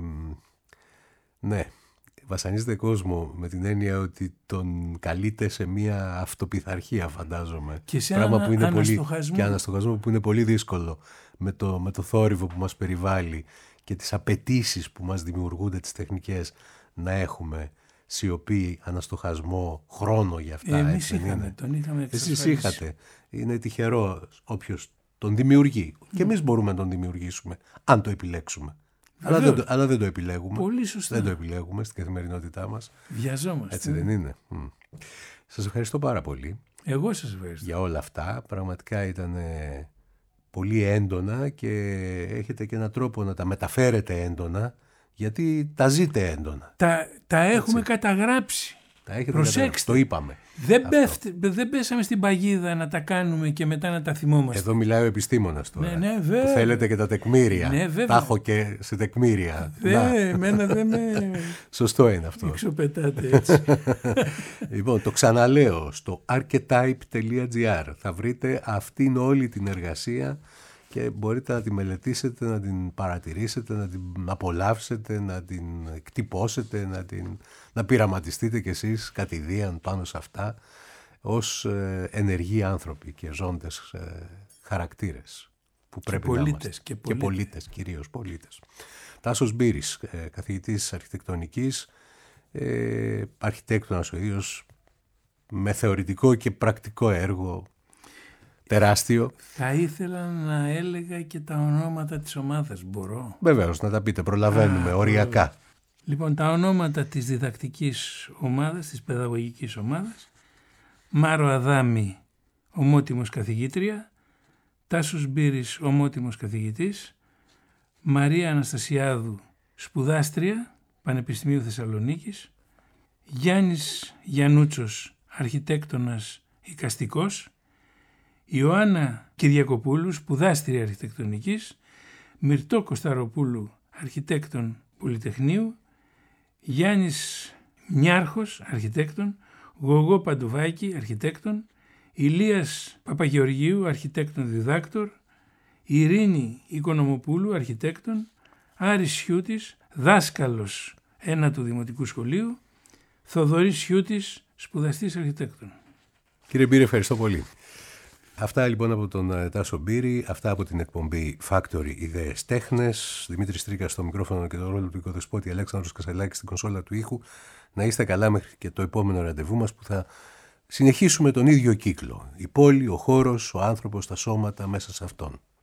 ναι. Βασανίζεται κόσμο με την έννοια ότι τον καλείται σε μια αυτοπιθαρχία, φαντάζομαι. Και σε Πράγμα ανα, που είναι αναστοχασμό. Πολύ, και αναστοχασμό που είναι πολύ δύσκολο με το, με το θόρυβο που μας περιβάλλει και τις απαιτήσεις που μας δημιουργούνται τις τεχνικές να έχουμε σιωπή, αναστοχασμό, χρόνο για αυτά. Εμείς είχαμε, τον είχαμε εξασφαλίσει. Εσείς είχατε. Είναι τυχερό όποιος τον δημιουργεί. Mm. Και εμείς μπορούμε να τον δημιουργήσουμε, αν το επιλέξουμε. Αλλά δεν, το, αλλά δεν το επιλέγουμε. Πολύ σωστά. Δεν το επιλέγουμε στην καθημερινότητά μας. Βιαζόμαστε. Έτσι δεν είναι. Mm. Σας ευχαριστώ πάρα πολύ. Εγώ σας ευχαριστώ. Για όλα αυτά. Πραγματικά ήταν ε, πολύ έντονα και έχετε και έναν τρόπο να τα μεταφέρετε έντονα, γιατί τα ζείτε έντονα. Τα, τα έχουμε Έτσι. καταγράψει. Τα έχετε Προσέξτε. Καταγράψει. Το είπαμε. Δεν, πέφτε, δεν πέσαμε στην παγίδα να τα κάνουμε και μετά να τα θυμόμαστε. Εδώ μιλάει ο επιστήμονας τώρα. Ναι, ναι, βέβαια. Που θέλετε και τα τεκμήρια. Ναι, βέβαια. Τα έχω και σε τεκμήρια. Ναι, εμένα δεν με... Σωστό είναι αυτό. Εξωπετάτε έτσι. Λοιπόν, το ξαναλέω. Στο archetype τελεία gr θα βρείτε αυτήν όλη την εργασία και μπορείτε να τη μελετήσετε, να την παρατηρήσετε, να την απολαύσετε, να την εκτυπώσετε, να, την, να πειραματιστείτε κι εσείς κατηδίαν πάνω σε αυτά ως ε, ενεργοί άνθρωποι και ζώντες ε, χαρακτήρες που πρέπει και να πολίτες, είμαστε. Και πολίτες. Και πολίτες, κυρίως πολίτες. Τάσος Μπύρης, ε, καθηγητής αρχιτεκτονικής, ε, αρχιτέκτονας ο ίδιος, με θεωρητικό και πρακτικό έργο τεράστιο. Θα ήθελα να έλεγα και τα ονόματα της ομάδας, μπορώ. Βεβαίως, να τα πείτε, προλαβαίνουμε, Α, οριακά. Λοιπόν, τα ονόματα της διδακτικής ομάδας, της παιδαγωγικής ομάδας: Μάρο Αδάμη, ομότιμος καθηγήτρια; Τάσος Μπύρης, ομότιμος καθηγητής; Μαρία Αναστασιάδου, σπουδάστρια, Πανεπιστημίου Θεσσαλονίκης; Γιάννης Γιαννούτσος, αρχιτέκτονας εικαστικός; Ιωάννα Κυριακοπούλου, σπουδάστρια αρχιτεκτονικής; Μυρτώ Κωσταροπούλου, αρχιτέκτον Πολυτεχνείου; Γιάννης Μιάρχος, αρχιτέκτον; Γογό Παντουβάκη, αρχιτέκτον; Ηλίας Παπαγεωργίου, αρχιτέκτον διδάκτορ; Ειρήνη Οικονομοπούλου, αρχιτέκτον; Άρης Σιούτης, δάσκαλος ένατου Δημοτικού Σχολείου; Θοδωρής Σιούτης, σπουδαστής αρχιτέκτον. Κύριε Μπύρη, ευχαριστώ πολύ. Αυτά λοιπόν από τον Τάσο Μπύρη, αυτά από την εκπομπή Factory Ιδέες Τέχνες. Δημήτρης Τρίκας στο μικρόφωνο και το ρόλο του οικοδεσπότη, Αλέξανδρος Κασελάκης στην κονσόλα του ήχου. Να είστε καλά μέχρι και το επόμενο ραντεβού μας που θα συνεχίσουμε τον ίδιο κύκλο. Η πόλη, ο χώρος, ο άνθρωπος, τα σώματα μέσα σε αυτόν.